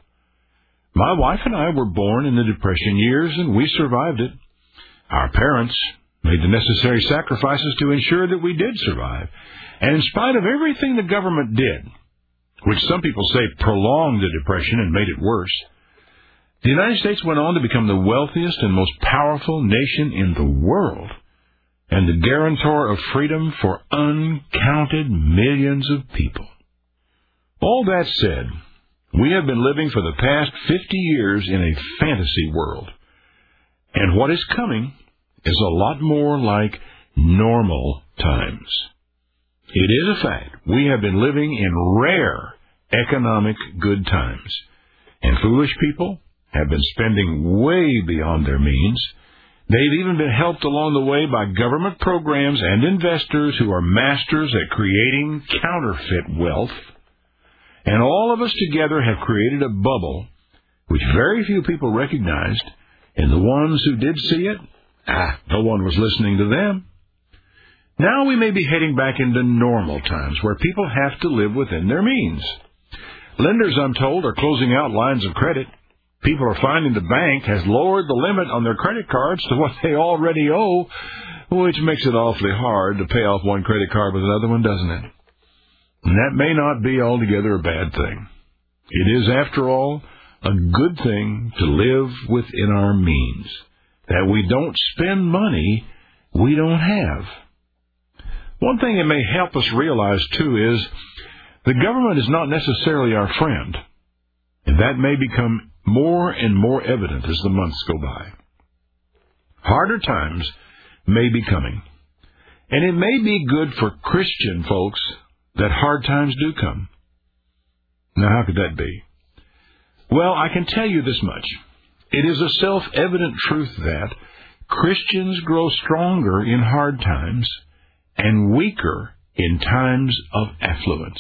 My wife and I were born in the Depression years, and we survived it. Our parents made the necessary sacrifices to ensure that we did survive. And in spite of everything the government did, which some people say prolonged the Depression and made it worse, the United States went on to become the wealthiest and most powerful nation in the world, and the guarantor of freedom for uncounted millions of people. All that said, we have been living for the past 50 years in a fantasy world, and what is coming is a lot more like normal times. It is a fact we have been living in rare economic good times, and foolish people have been spending way beyond their means. They've even been helped along the way by government programs and investors who are masters at creating counterfeit wealth. And all of us together have created a bubble which very few people recognized, and the ones who did see it, no one was listening to them. Now we may be heading back into normal times where people have to live within their means. Lenders, I'm told, are closing out lines of credit. People are finding the bank has lowered the limit on their credit cards to what they already owe, which makes it awfully hard to pay off one credit card with another one, doesn't it? And that may not be altogether a bad thing. It is, after all, a good thing to live within our means, that we don't spend money we don't have. One thing it may help us realize, too, is the government is not necessarily our friend, and that may become more and more evident as the months go by. Harder times may be coming, and it may be good for Christian folks that hard times do come. Now, how could that be? Well, I can tell you this much. It is a self-evident truth that Christians grow stronger in hard times and weaker in times of affluence.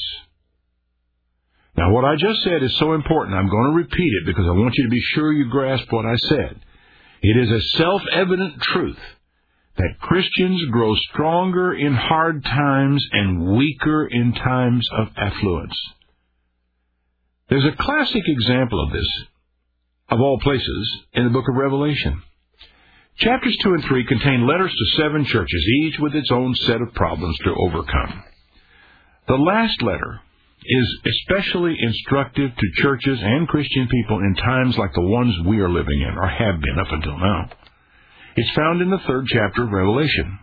Now, what I just said is so important. I'm going to repeat it because I want you to be sure you grasp what I said. It is a self-evident truth that Christians grow stronger in hard times and weaker in times of affluence. There's a classic example of this, of all places, in the book of Revelation. Chapters 2 and 3 contain letters to 7 churches, each with its own set of problems to overcome. The last letter is especially instructive to churches and Christian people in times like the ones we are living in, or have been up until now. It's found in the 3rd chapter of Revelation.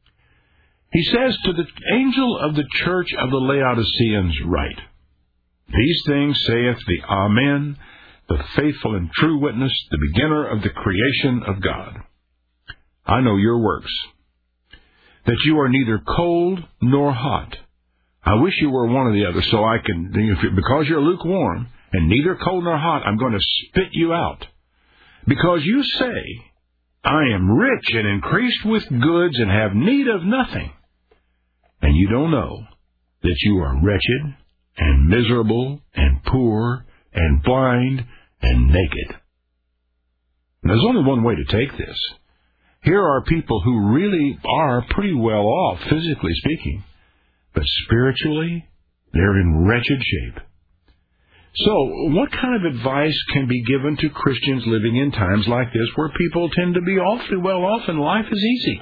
He says, "To the angel of the church of the Laodiceans write, These things saith the Amen, the faithful and true witness, the beginner of the creation of God. I know your works, that you are neither cold nor hot. I wish you were one or the other, so I can, because you're lukewarm and neither cold nor hot, I'm going to spit you out. Because you say, I am rich and increased with goods and have need of nothing. And you don't know that you are wretched and miserable and poor and blind and naked. And there's only one way to take this. Here are people who really are pretty well off, physically speaking, but spiritually, they're in wretched shape. So, what kind of advice can be given to Christians living in times like this where people tend to be awfully well off and life is easy?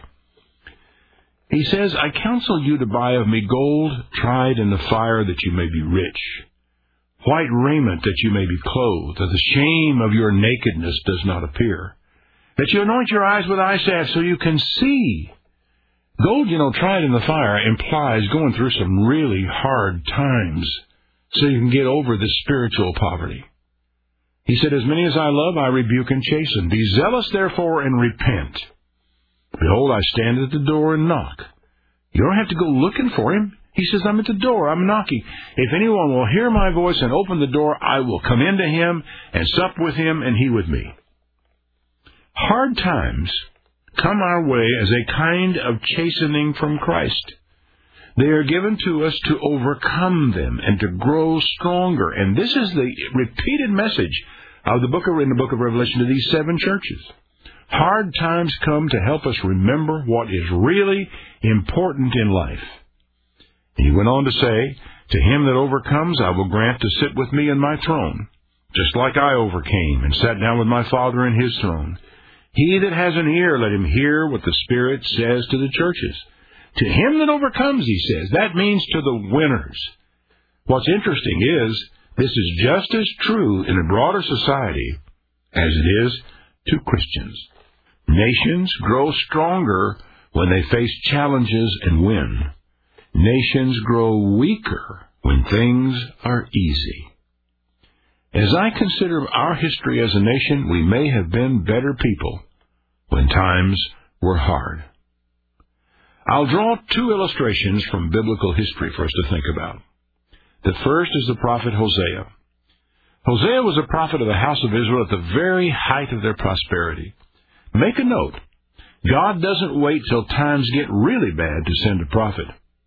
He says, I counsel you to buy of me gold tried in the fire that you may be rich, white raiment that you may be clothed, that the shame of your nakedness does not appear, that you anoint your eyes with eye salve so you can see. Gold, tried in the fire implies going through some really hard times so you can get over this spiritual poverty. He said, as many as I love, I rebuke and chasten. Be zealous, therefore, and repent. Behold, I stand at the door and knock. You don't have to go looking for him. He says, I'm at the door, I'm knocking. If anyone will hear my voice and open the door, I will come into him and sup with him and he with me. Hard times come our way as a kind of chastening from Christ. They are given to us to overcome them and to grow stronger. And this is the repeated message of in the book of Revelation to these 7 churches. Hard times come to help us remember what is really important in life. And he went on to say, to him that overcomes, I will grant to sit with me in my throne, just like I overcame and sat down with my Father in his throne. He that has an ear, let him hear what the Spirit says to the churches. To him that overcomes, he says. That means to the winners. What's interesting is, this is just as true in a broader society as it is to Christians. Nations grow stronger when they face challenges and win. Nations grow weaker when things are easy. As I consider our history as a nation, we may have been better people when times were hard. I'll draw 2 illustrations from biblical history for us to think about. The first is the prophet Hosea. Hosea was a prophet of the house of Israel at the very height of their prosperity. Make a note, God doesn't wait till times get really bad to send a prophet.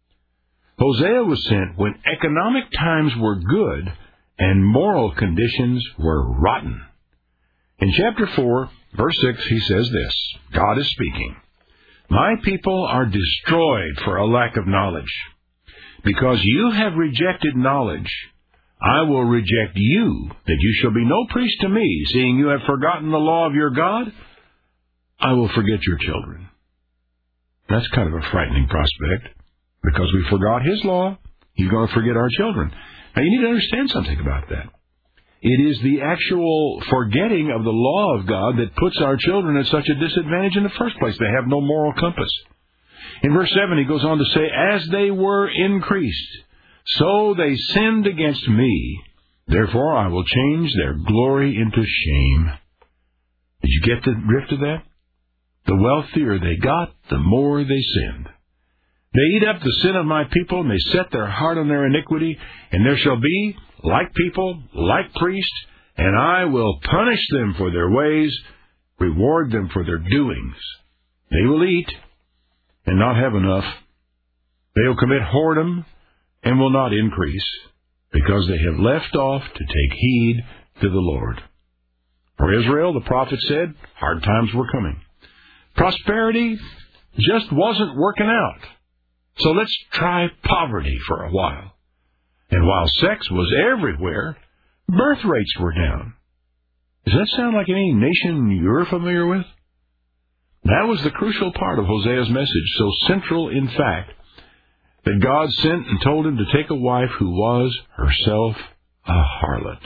Hosea was sent when economic times were good and moral conditions were rotten. In chapter 4, verse 6, he says this, God is speaking, my people are destroyed for a lack of knowledge. Because you have rejected knowledge, I will reject you, that you shall be no priest to me, seeing you have forgotten the law of your God. I will forget your children. That's kind of a frightening prospect. Because we forgot his law, he's going to forget our children. Now, you need to understand something about that. It is the actual forgetting of the law of God that puts our children at such a disadvantage in the first place. They have no moral compass. In verse 7, he goes on to say, as they were increased, so they sinned against me. Therefore, I will change their glory into shame. Did you get the drift of that? The wealthier they got, the more they sinned. They eat up the sin of my people, and they set their heart on their iniquity, and there shall be, like people, like priests, and I will punish them for their ways, reward them for their doings. They will eat and not have enough. They will commit whoredom and will not increase, because they have left off to take heed to the Lord. For Israel, the prophet said, hard times were coming. Prosperity just wasn't working out. So let's try poverty for a while. And while sex was everywhere, birth rates were down. Does that sound like any nation you're familiar with? That was the crucial part of Hosea's message, so central, in fact, that God sent and told him to take a wife who was herself a harlot.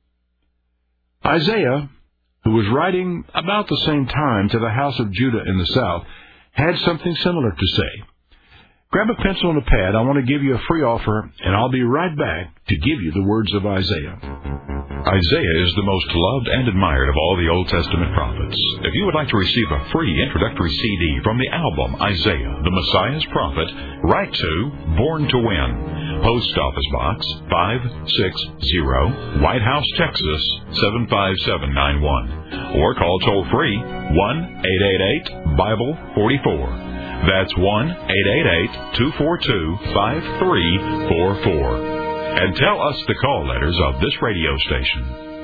Isaiah, who was writing about the same time to the house of Judah in the south, had something similar to say. Grab a pencil and a pad. I want to give you a free offer, and I'll be right back to give you the words of Isaiah. Isaiah is the most loved and admired of all the Old Testament prophets. If you would like to receive a free introductory CD from the album Isaiah, the Messiah's Prophet, write to Born to Win, Post Office Box 560, White House, Texas 75791, or call toll-free 1-888-BIBLE-44. That's 1-888-242-5344. And tell us the call letters of this radio station.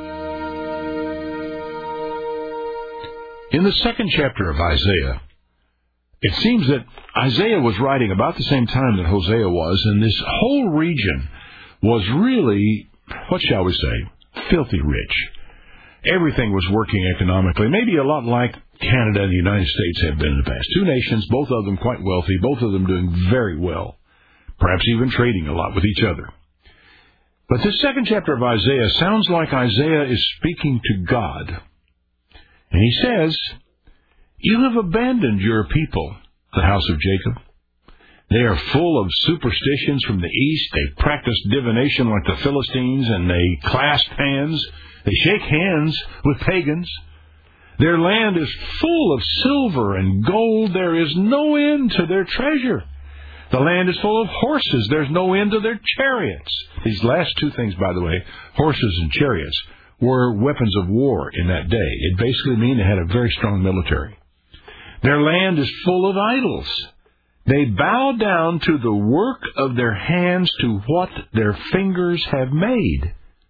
In the second chapter of Isaiah, it seems that Isaiah was writing about the same time that Hosea was, and this whole region was really, what shall we say, filthy rich. Everything was working economically, maybe a lot like Canada and the United States have been in the past. Two nations, both of them quite wealthy, both of them doing very well, perhaps even trading a lot with each other. But this second chapter of Isaiah sounds like Isaiah is speaking to God. And he says, "You have abandoned your people, the house of Jacob. They are full of superstitions from the east. They practice divination like the Philistines, and they clasp hands. They shake hands with pagans. Their land is full of silver and gold. There is no end to their treasure. The land is full of horses. There's no end to their chariots." These last two things, by the way, horses and chariots, were weapons of war in that day. It basically meant they had a very strong military. "Their land is full of idols. They bow down to the work of their hands, to what their fingers have made.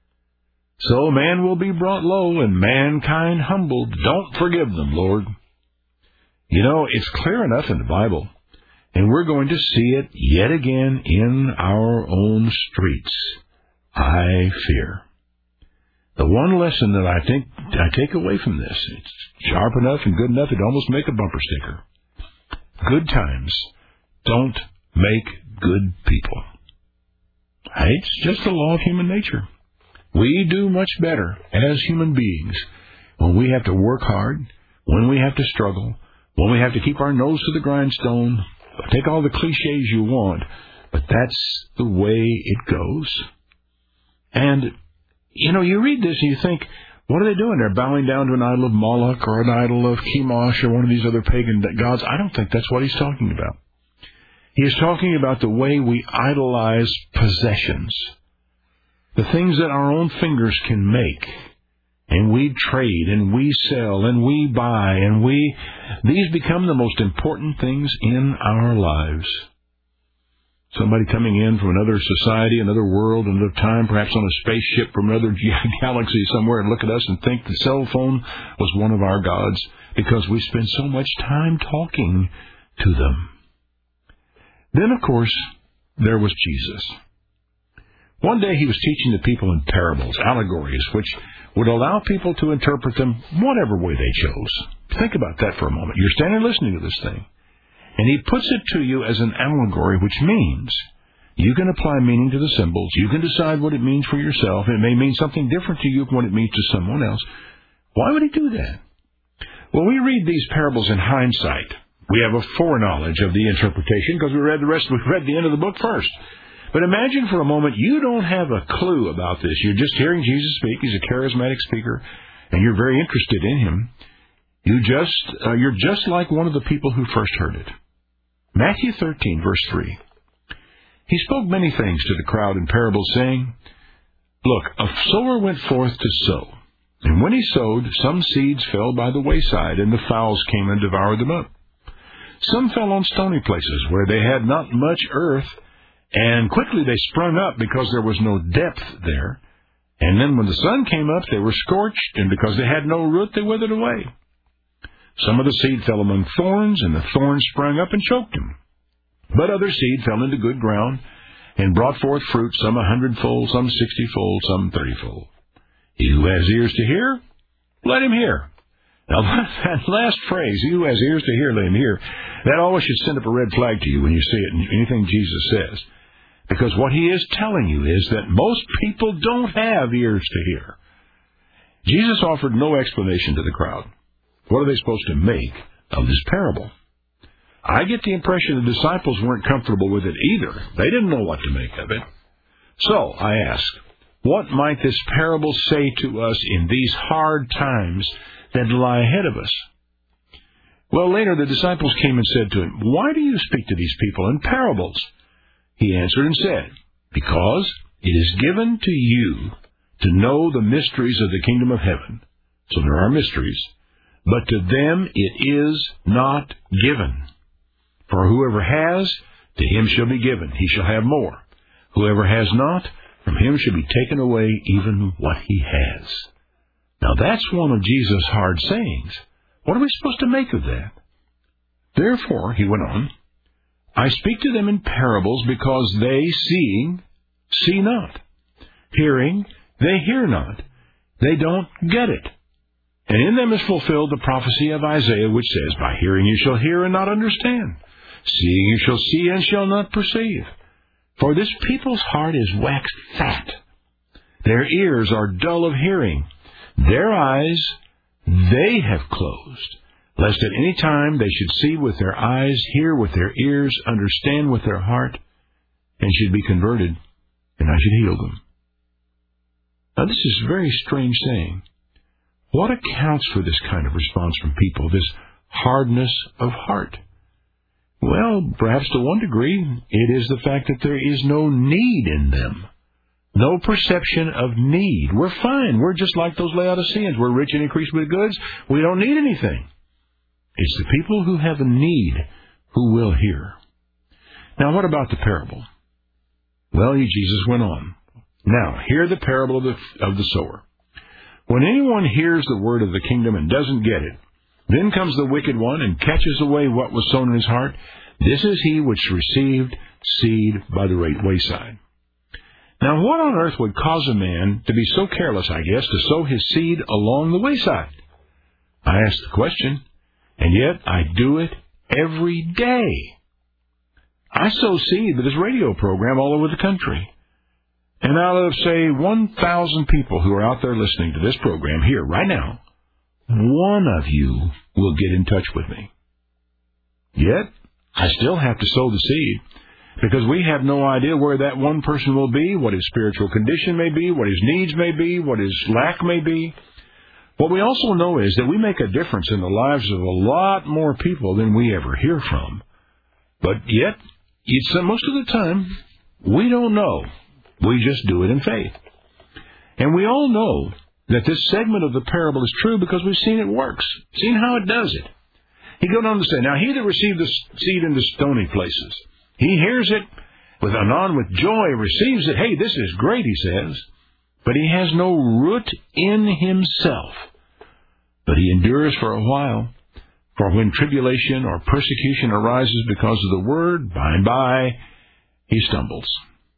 So man will be brought low and mankind humbled. Don't forgive them, Lord." You know, it's clear enough in the Bible. And we're going to see it yet again in our own streets. I fear. The one lesson that I think I take away from this, it's sharp enough and good enough, it'd almost make a bumper sticker. Good times don't make good people. It's just the law of human nature. We do much better as human beings when we have to work hard, when we have to struggle, when we have to keep our nose to the grindstone. Take all the cliches you want, but that's the way it goes. And, you know, you read this and you think, what are they doing? They're bowing down to an idol of Moloch or an idol of Chemosh or one of these other pagan gods. I don't think that's what he's talking about. He is talking about the way we idolize possessions, the things that our own fingers can make. And we trade, and we sell, and we buy, and these become the most important things in our lives. Somebody coming in from another society, another world, another time, perhaps on a spaceship from another galaxy somewhere, and look at us and think the cell phone was one of our gods because we spend so much time talking to them. Then, of course, there was Jesus. One day he was teaching the people in parables, allegories, which would allow people to interpret them whatever way they chose. Think about that for a moment. You're standing listening to this thing, and he puts it to you as an allegory, which means you can apply meaning to the symbols. You can decide what it means for yourself. It may mean something different to you from what it means to someone else. Why would he do that? Well, we read these parables in hindsight. We have a foreknowledge of the interpretation because we read the end of the book first. But imagine for a moment you don't have a clue about this. You're just hearing Jesus speak. He's a charismatic speaker, and you're very interested in him. You're just like one of the people who first heard it. Matthew 13, verse 3. He spoke many things to the crowd in parables, saying, "Look, a sower went forth to sow. And when he sowed, some seeds fell by the wayside, and the fowls came and devoured them up. Some fell on stony places where they had not much earth, and quickly they sprung up because there was no depth there. And then when the sun came up, they were scorched, and because they had no root, they withered away. Some of the seed fell among thorns, and the thorns sprang up and choked them. But other seed fell into good ground and brought forth fruit, some 100-fold, some 60-fold, some 30-fold. He who has ears to hear, let him hear." Now, that last phrase, "he who has ears to hear, let him hear," that always should send up a red flag to you when you see it in anything Jesus says. Because what he is telling you is that most people don't have ears to hear. Jesus offered no explanation to the crowd. What are they supposed to make of this parable? I get the impression the disciples weren't comfortable with it either. They didn't know what to make of it. So, I ask, What might this parable say to us in these hard times that lie ahead of us? Well, later the disciples came and said to him, "Why do you speak to these people in parables?" He answered and said, "Because it is given to you to know the mysteries of the kingdom of heaven." So there are mysteries. "But to them it is not given. For whoever has, to him shall be given. He shall have more. Whoever has not, from him shall be taken away even what he has." Now that's one of Jesus' hard sayings. What are we supposed to make of that? "Therefore," he went on, "I speak to them in parables because they, seeing, see not. Hearing, they hear not. They don't get it. And in them is fulfilled the prophecy of Isaiah, which says, By hearing you shall hear and not understand. Seeing you shall see and shall not perceive. For this people's heart is waxed fat. Their ears are dull of hearing. Their eyes they have closed, lest at any time they should see with their eyes, hear with their ears, understand with their heart, and should be converted, and I should heal them." Now this is a very strange saying. What accounts for this kind of response from people, this hardness of heart? Well, perhaps to one degree, it is the fact that there is no need in them. No perception of need. We're fine. We're just like those Laodiceans. We're rich and increased with goods. We don't need anything. It's the people who have a need who will hear. Now, what about the parable? Well, Jesus went on. "Now, hear the parable of the sower. When anyone hears the word of the kingdom and doesn't get it, then comes the wicked one and catches away what was sown in his heart. This is he which received seed by the wayside." Now, what on earth would cause a man to be so careless, I guess, to sow his seed along the wayside? I ask the question, and yet I do it every day. I sow seed with this radio program all over the country. And out of, say, 1,000 people who are out there listening to this program here right now, one of you will get in touch with me. Yet, I still have to sow the seed, because we have no idea where that one person will be, what his spiritual condition may be, what his needs may be, what his lack may be. What we also know is that we make a difference in the lives of a lot more people than we ever hear from. But yet, most of the time, we don't know. We just do it in faith. And we all know that this segment of the parable is true because we've seen it works, seen how it does it. He goes on to say, "Now he that received the seed into stony places, he hears it with joy, receives it. Hey, this is great, he says. But he has no root in himself. But he endures for a while. For when tribulation or persecution arises because of the word, by and by he stumbles."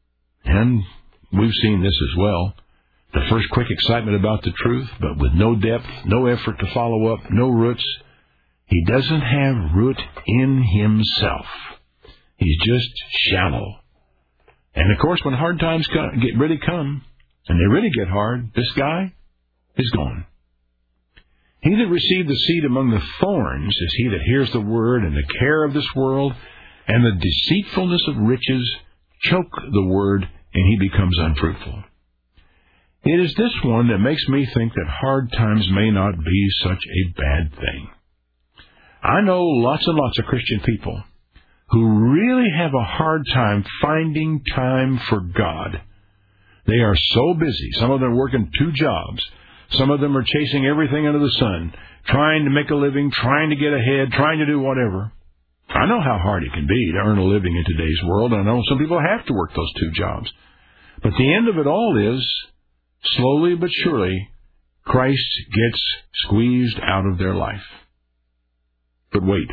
And we've seen this as well. The first quick excitement about the truth, but with no depth, no effort to follow up, no roots. He doesn't have root in himself. He's just shallow. And of course, when hard times really come, and they really get hard, this guy is gone. "He that received the seed among the thorns is he that hears the word, and the care of this world and the deceitfulness of riches choke the word, and he becomes unfruitful." It is this one that makes me think that hard times may not be such a bad thing. I know lots and lots of Christian people who really have a hard time finding time for God. They are so busy. Some of them are working 2 jobs. Some of them are chasing everything under the sun, trying to make a living, trying to get ahead, trying to do whatever. I know how hard it can be to earn a living in today's world. I know some people have to work those 2 jobs. But the end of it all is, slowly but surely, Christ gets squeezed out of their life. But wait.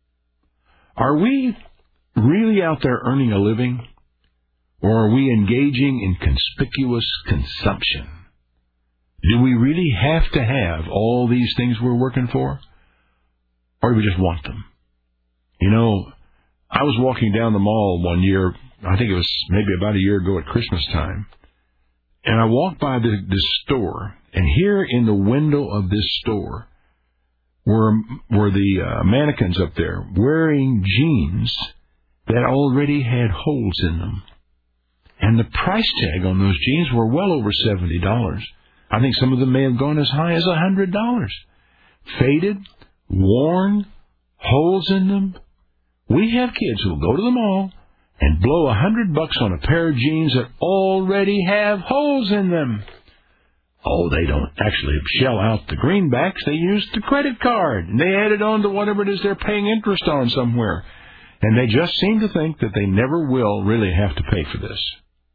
Are we really out there earning a living? Or are we engaging in conspicuous consumption? Do we really have to have all these things we're working for? Or do we just want them? You know, I was walking down the mall one year, I think it was maybe about a year ago at Christmas time, and I walked by this store, and here in the window of this store were the mannequins up there wearing jeans that already had holes in them. And the price tag on those jeans were well over $70. I think some of them may have gone as high as $100. Faded, worn, holes in them. We have kids who will go to the mall and blow $100 on a pair of jeans that already have holes in them. Oh, they don't actually shell out the greenbacks. They use the credit card, and they add it on to whatever it is they're paying interest on somewhere. And they just seem to think that they never will really have to pay for this.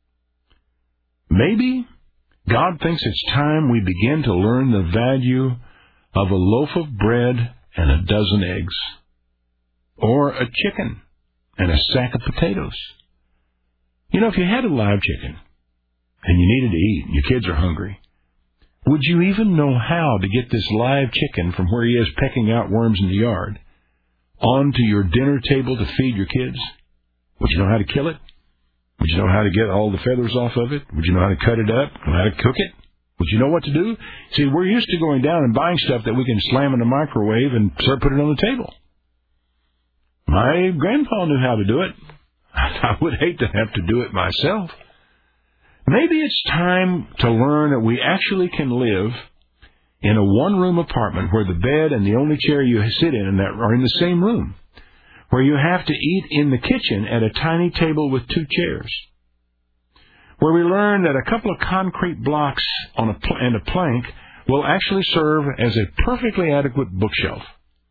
Maybe God thinks it's time we begin to learn the value of a loaf of bread and a dozen eggs, or a chicken and a sack of potatoes. You know, if you had a live chicken and you needed to eat and your kids are hungry, would you even know how to get this live chicken from where he is pecking out worms in the yard onto your dinner table to feed your kids? Would you know how to kill it? Would you know how to get all the feathers off of it? Would you know how to cut it up? Know how to cook it? Would you know what to do? See, we're used to going down and buying stuff that we can slam in the microwave and start putting it on the table. My grandpa knew how to do it. I would hate to have to do it myself. Maybe it's time to learn that we actually can live in a one-room apartment where the bed and the only chair you sit in are in the same room, where you have to eat in the kitchen at a tiny table with two chairs, where we learn that a couple of concrete blocks and a plank will actually serve as a perfectly adequate bookshelf,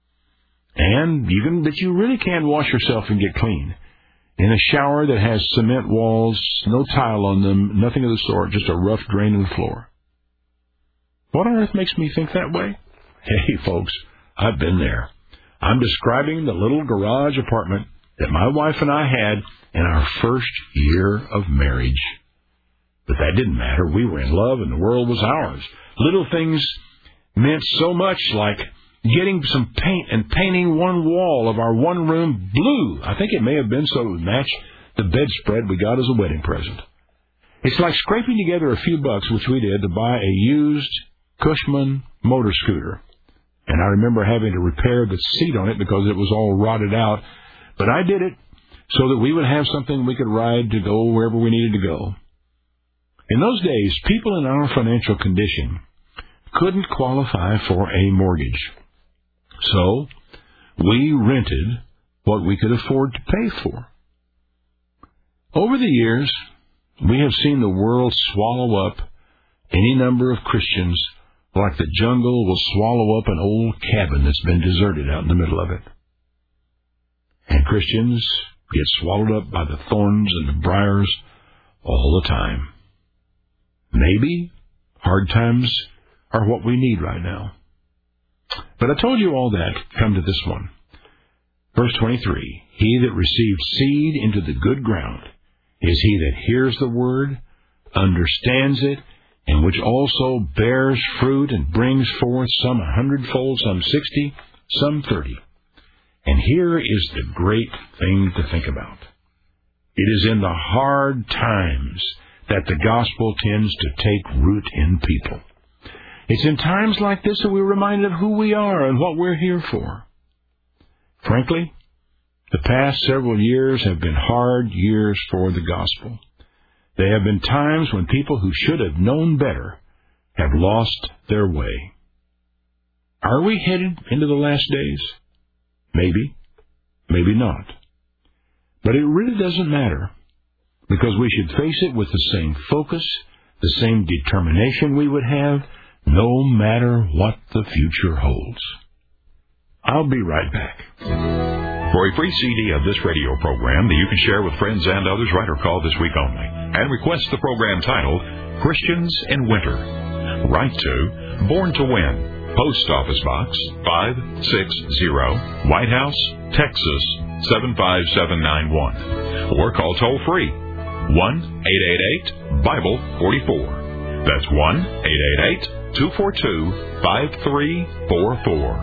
and that you really can wash yourself and get clean in a shower that has cement walls, no tile on them, nothing of the sort, just a rough drain in the floor. What on earth makes me think that way? Hey, folks, I've been there. I'm describing the little garage apartment that my wife and I had in our first year of marriage. But that didn't matter. We were in love and the world was ours. Little things meant so much, like getting some paint and painting one wall of our one room blue. I think it may have been so it would match the bedspread we got as a wedding present. It's like scraping together a few bucks, which we did, to buy a used Cushman motor scooter. And I remember having to repair the seat on it because it was all rotted out. But I did it so that we would have something we could ride to go wherever we needed to go. In those days, people in our financial condition couldn't qualify for a mortgage. So we rented what we could afford to pay for. Over the years, we have seen the world swallow up any number of Christians like the jungle will swallow up an old cabin that's been deserted out in the middle of it. And Christians get swallowed up by the thorns and the briars all the time. Maybe hard times are what we need right now. But I told you all that. Come to this one. Verse 23, he that receives seed into the good ground is he that hears the word, understands it, and which also bears fruit and brings forth some 100-fold, some 60, some 30. And here is the great thing to think about. It is in the hard times that the gospel tends to take root in people. It's in times like this that we're reminded of who we are and what we're here for. Frankly, the past several years have been hard years for the gospel. They have been times when people who should have known better have lost their way. Are we headed into the last days? Maybe. Maybe not. But it really doesn't matter, because we should face it with the same focus, the same determination we would have, no matter what the future holds. I'll be right back. For a free CD of this radio program that you can share with friends and others, write or call this week only and request the program titled Christians in Winter. Write to Born to Win, Post Office Box 560, White House, Texas 75791. Or call toll free 1-888-BIBLE-44. That's 1-888-242-5344.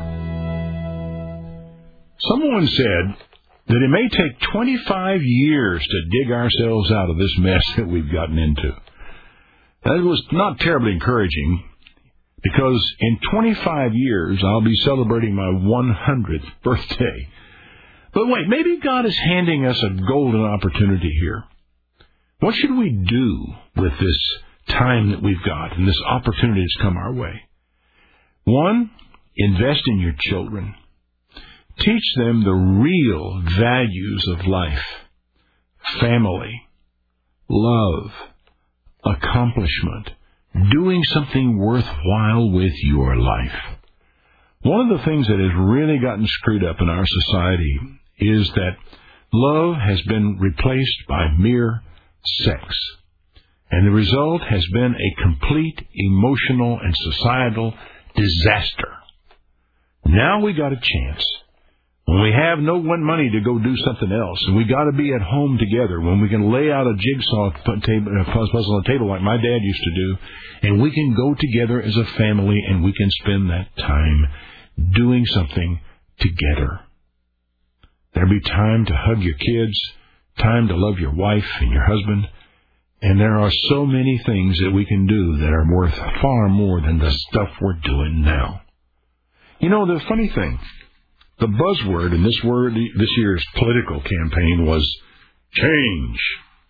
Someone said that it may take 25 years to dig ourselves out of this mess that we've gotten into. That was not terribly encouraging, because in 25 years I'll be celebrating my 100th birthday. But wait, maybe God is handing us a golden opportunity here. What should we do with this time that we've got and this opportunity that's come our way? One, invest in your children. Teach them the real values of life: family, love, accomplishment, doing something worthwhile with your life. One of the things that has really gotten screwed up in our society is that love has been replaced by mere sex. And the result has been a complete emotional and societal disaster. Now we got a chance. When we have no one money to go do something else, and we got to be at home together, when we can lay out a jigsaw puzzle on the table like my dad used to do, and we can go together as a family and we can spend that time doing something together. There'll be time to hug your kids, time to love your wife and your husband, and there are so many things that we can do that are worth far more than the stuff we're doing now. You know, the funny thing, the buzzword in this year's political campaign was change.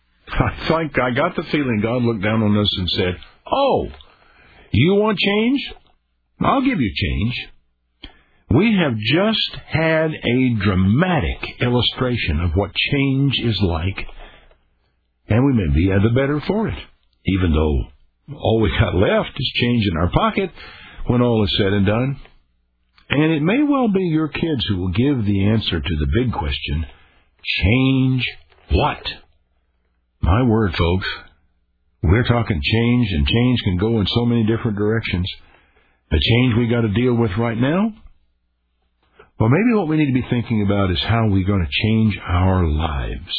I got the feeling God looked down on us and said, "Oh, you want change? I'll give you change." We have just had a dramatic illustration of what change is like, and we may be the better for it, even though all we got left is change in our pocket when all is said and done. And it may well be your kids who will give the answer to the big question, change what? My word, folks, we're talking change, and change can go in so many different directions. The change we got to deal with right now? Well, maybe what we need to be thinking about is how we're going to change our lives.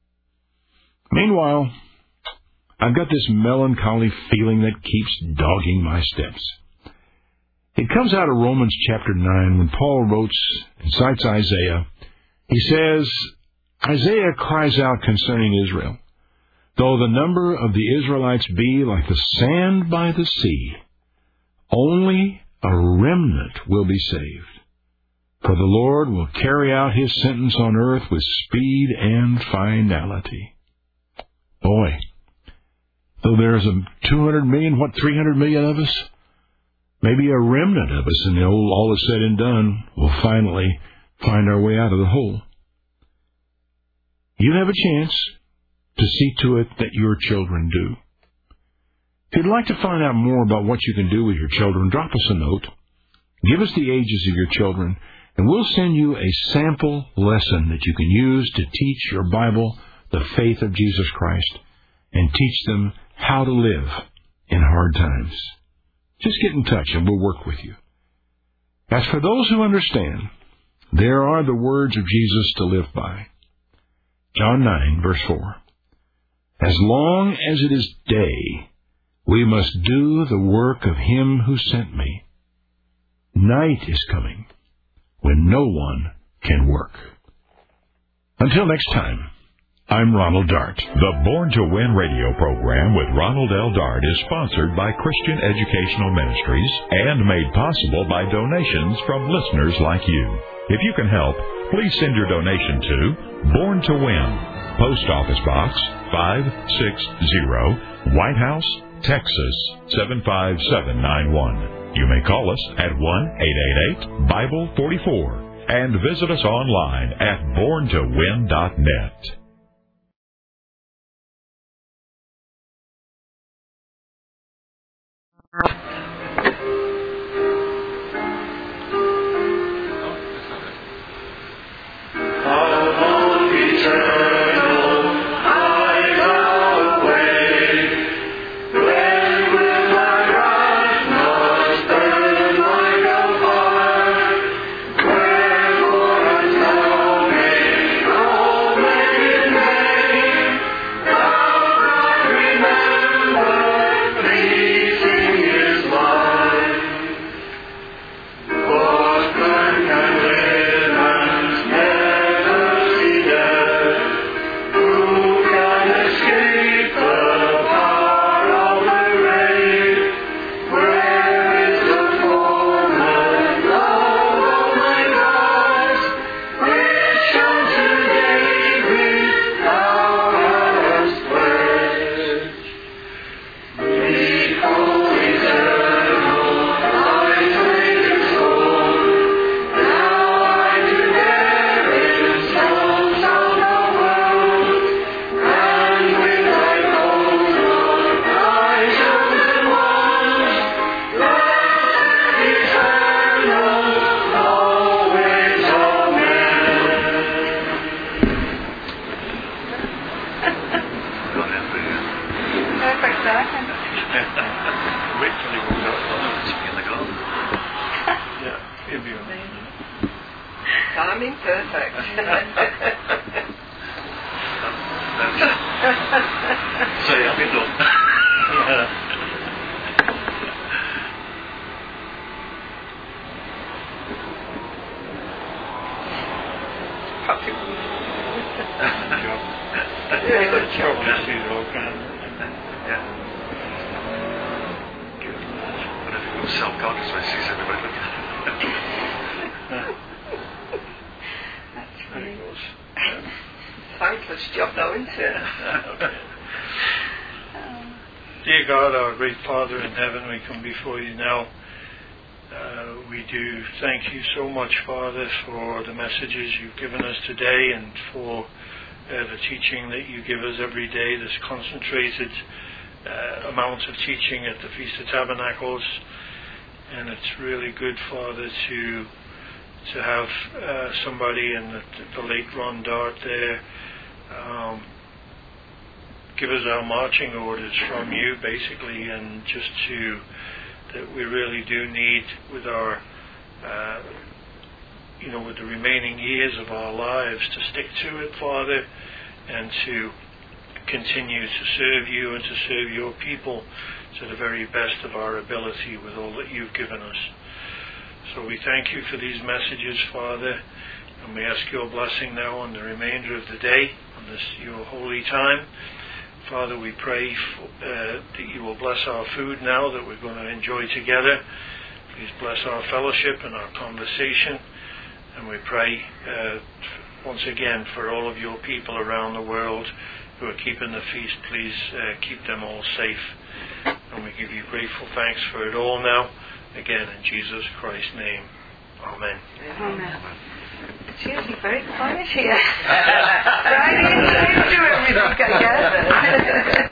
Meanwhile, I've got this melancholy feeling that keeps dogging my steps. It comes out of Romans chapter 9 when Paul wrote and cites Isaiah. He says, Isaiah cries out concerning Israel, "Though the number of the Israelites be like the sand by the sea, only a remnant will be saved. For the Lord will carry out his sentence on earth with speed and finality." Boy, though there's 200 million, 300 million of us, maybe a remnant of us, and all is said and done, will finally find our way out of the hole. You have a chance to see to it that your children do. If you'd like to find out more about what you can do with your children, drop us a note. Give us the ages of your children, and we'll send you a sample lesson that you can use to teach your Bible the faith of Jesus Christ and teach them how to live in hard times. Just get in touch and we'll work with you. As for those who understand, there are the words of Jesus to live by. John 9, verse 4. As long as it is day, we must do the work of him who sent me. Night is coming when no one can work. Until next time, I'm Ronald Dart. The Born to Win radio program with Ronald L. Dart is sponsored by Christian Educational Ministries and made possible by donations from listeners like you. If you can help, please send your donation to Born to Win, Post Office Box 560, White House, Texas 75791. You may call us at 1-888-BIBLE-44 and visit us online at borntowin.net. His Simon. Wait till he goes out. It's in the garden. Yeah, he'll be on. Timing perfect. Say, I'll be done. Yeah. Happy. Job. Very good job. Yes, he's all kind. Yeah. Good lad. But if he goes self-conscious when he sees everybody looking at him. That's There funny. he goes. Thankless job though, isn't it? Dear God, our great Father in heaven, we come before you now. We do thank you so much, Father, for the messages you've given us today and for the teaching that you give us every day, this concentrated amount of teaching at the Feast of Tabernacles. And it's really good, Father, to have somebody in the late Ron Dart there give us our marching orders from you, basically, and just that we really do need with our with the remaining years of our lives to stick to it, Father, and to continue to serve you and to serve your people to the very best of our ability with all that you've given us. So we thank you for these messages, Father, and we ask your blessing now on the remainder of the day, on this your holy time. Father, we pray that you will bless our food now that we're going to enjoy together. Please bless our fellowship and our conversation. And we pray once again for all of your people around the world who are keeping the feast. Please keep them all safe. And we give you grateful thanks for it all now. Again, in Jesus Christ's name. Amen. Amen. It's usually very quiet here. Friday and Saturday, everything's got together.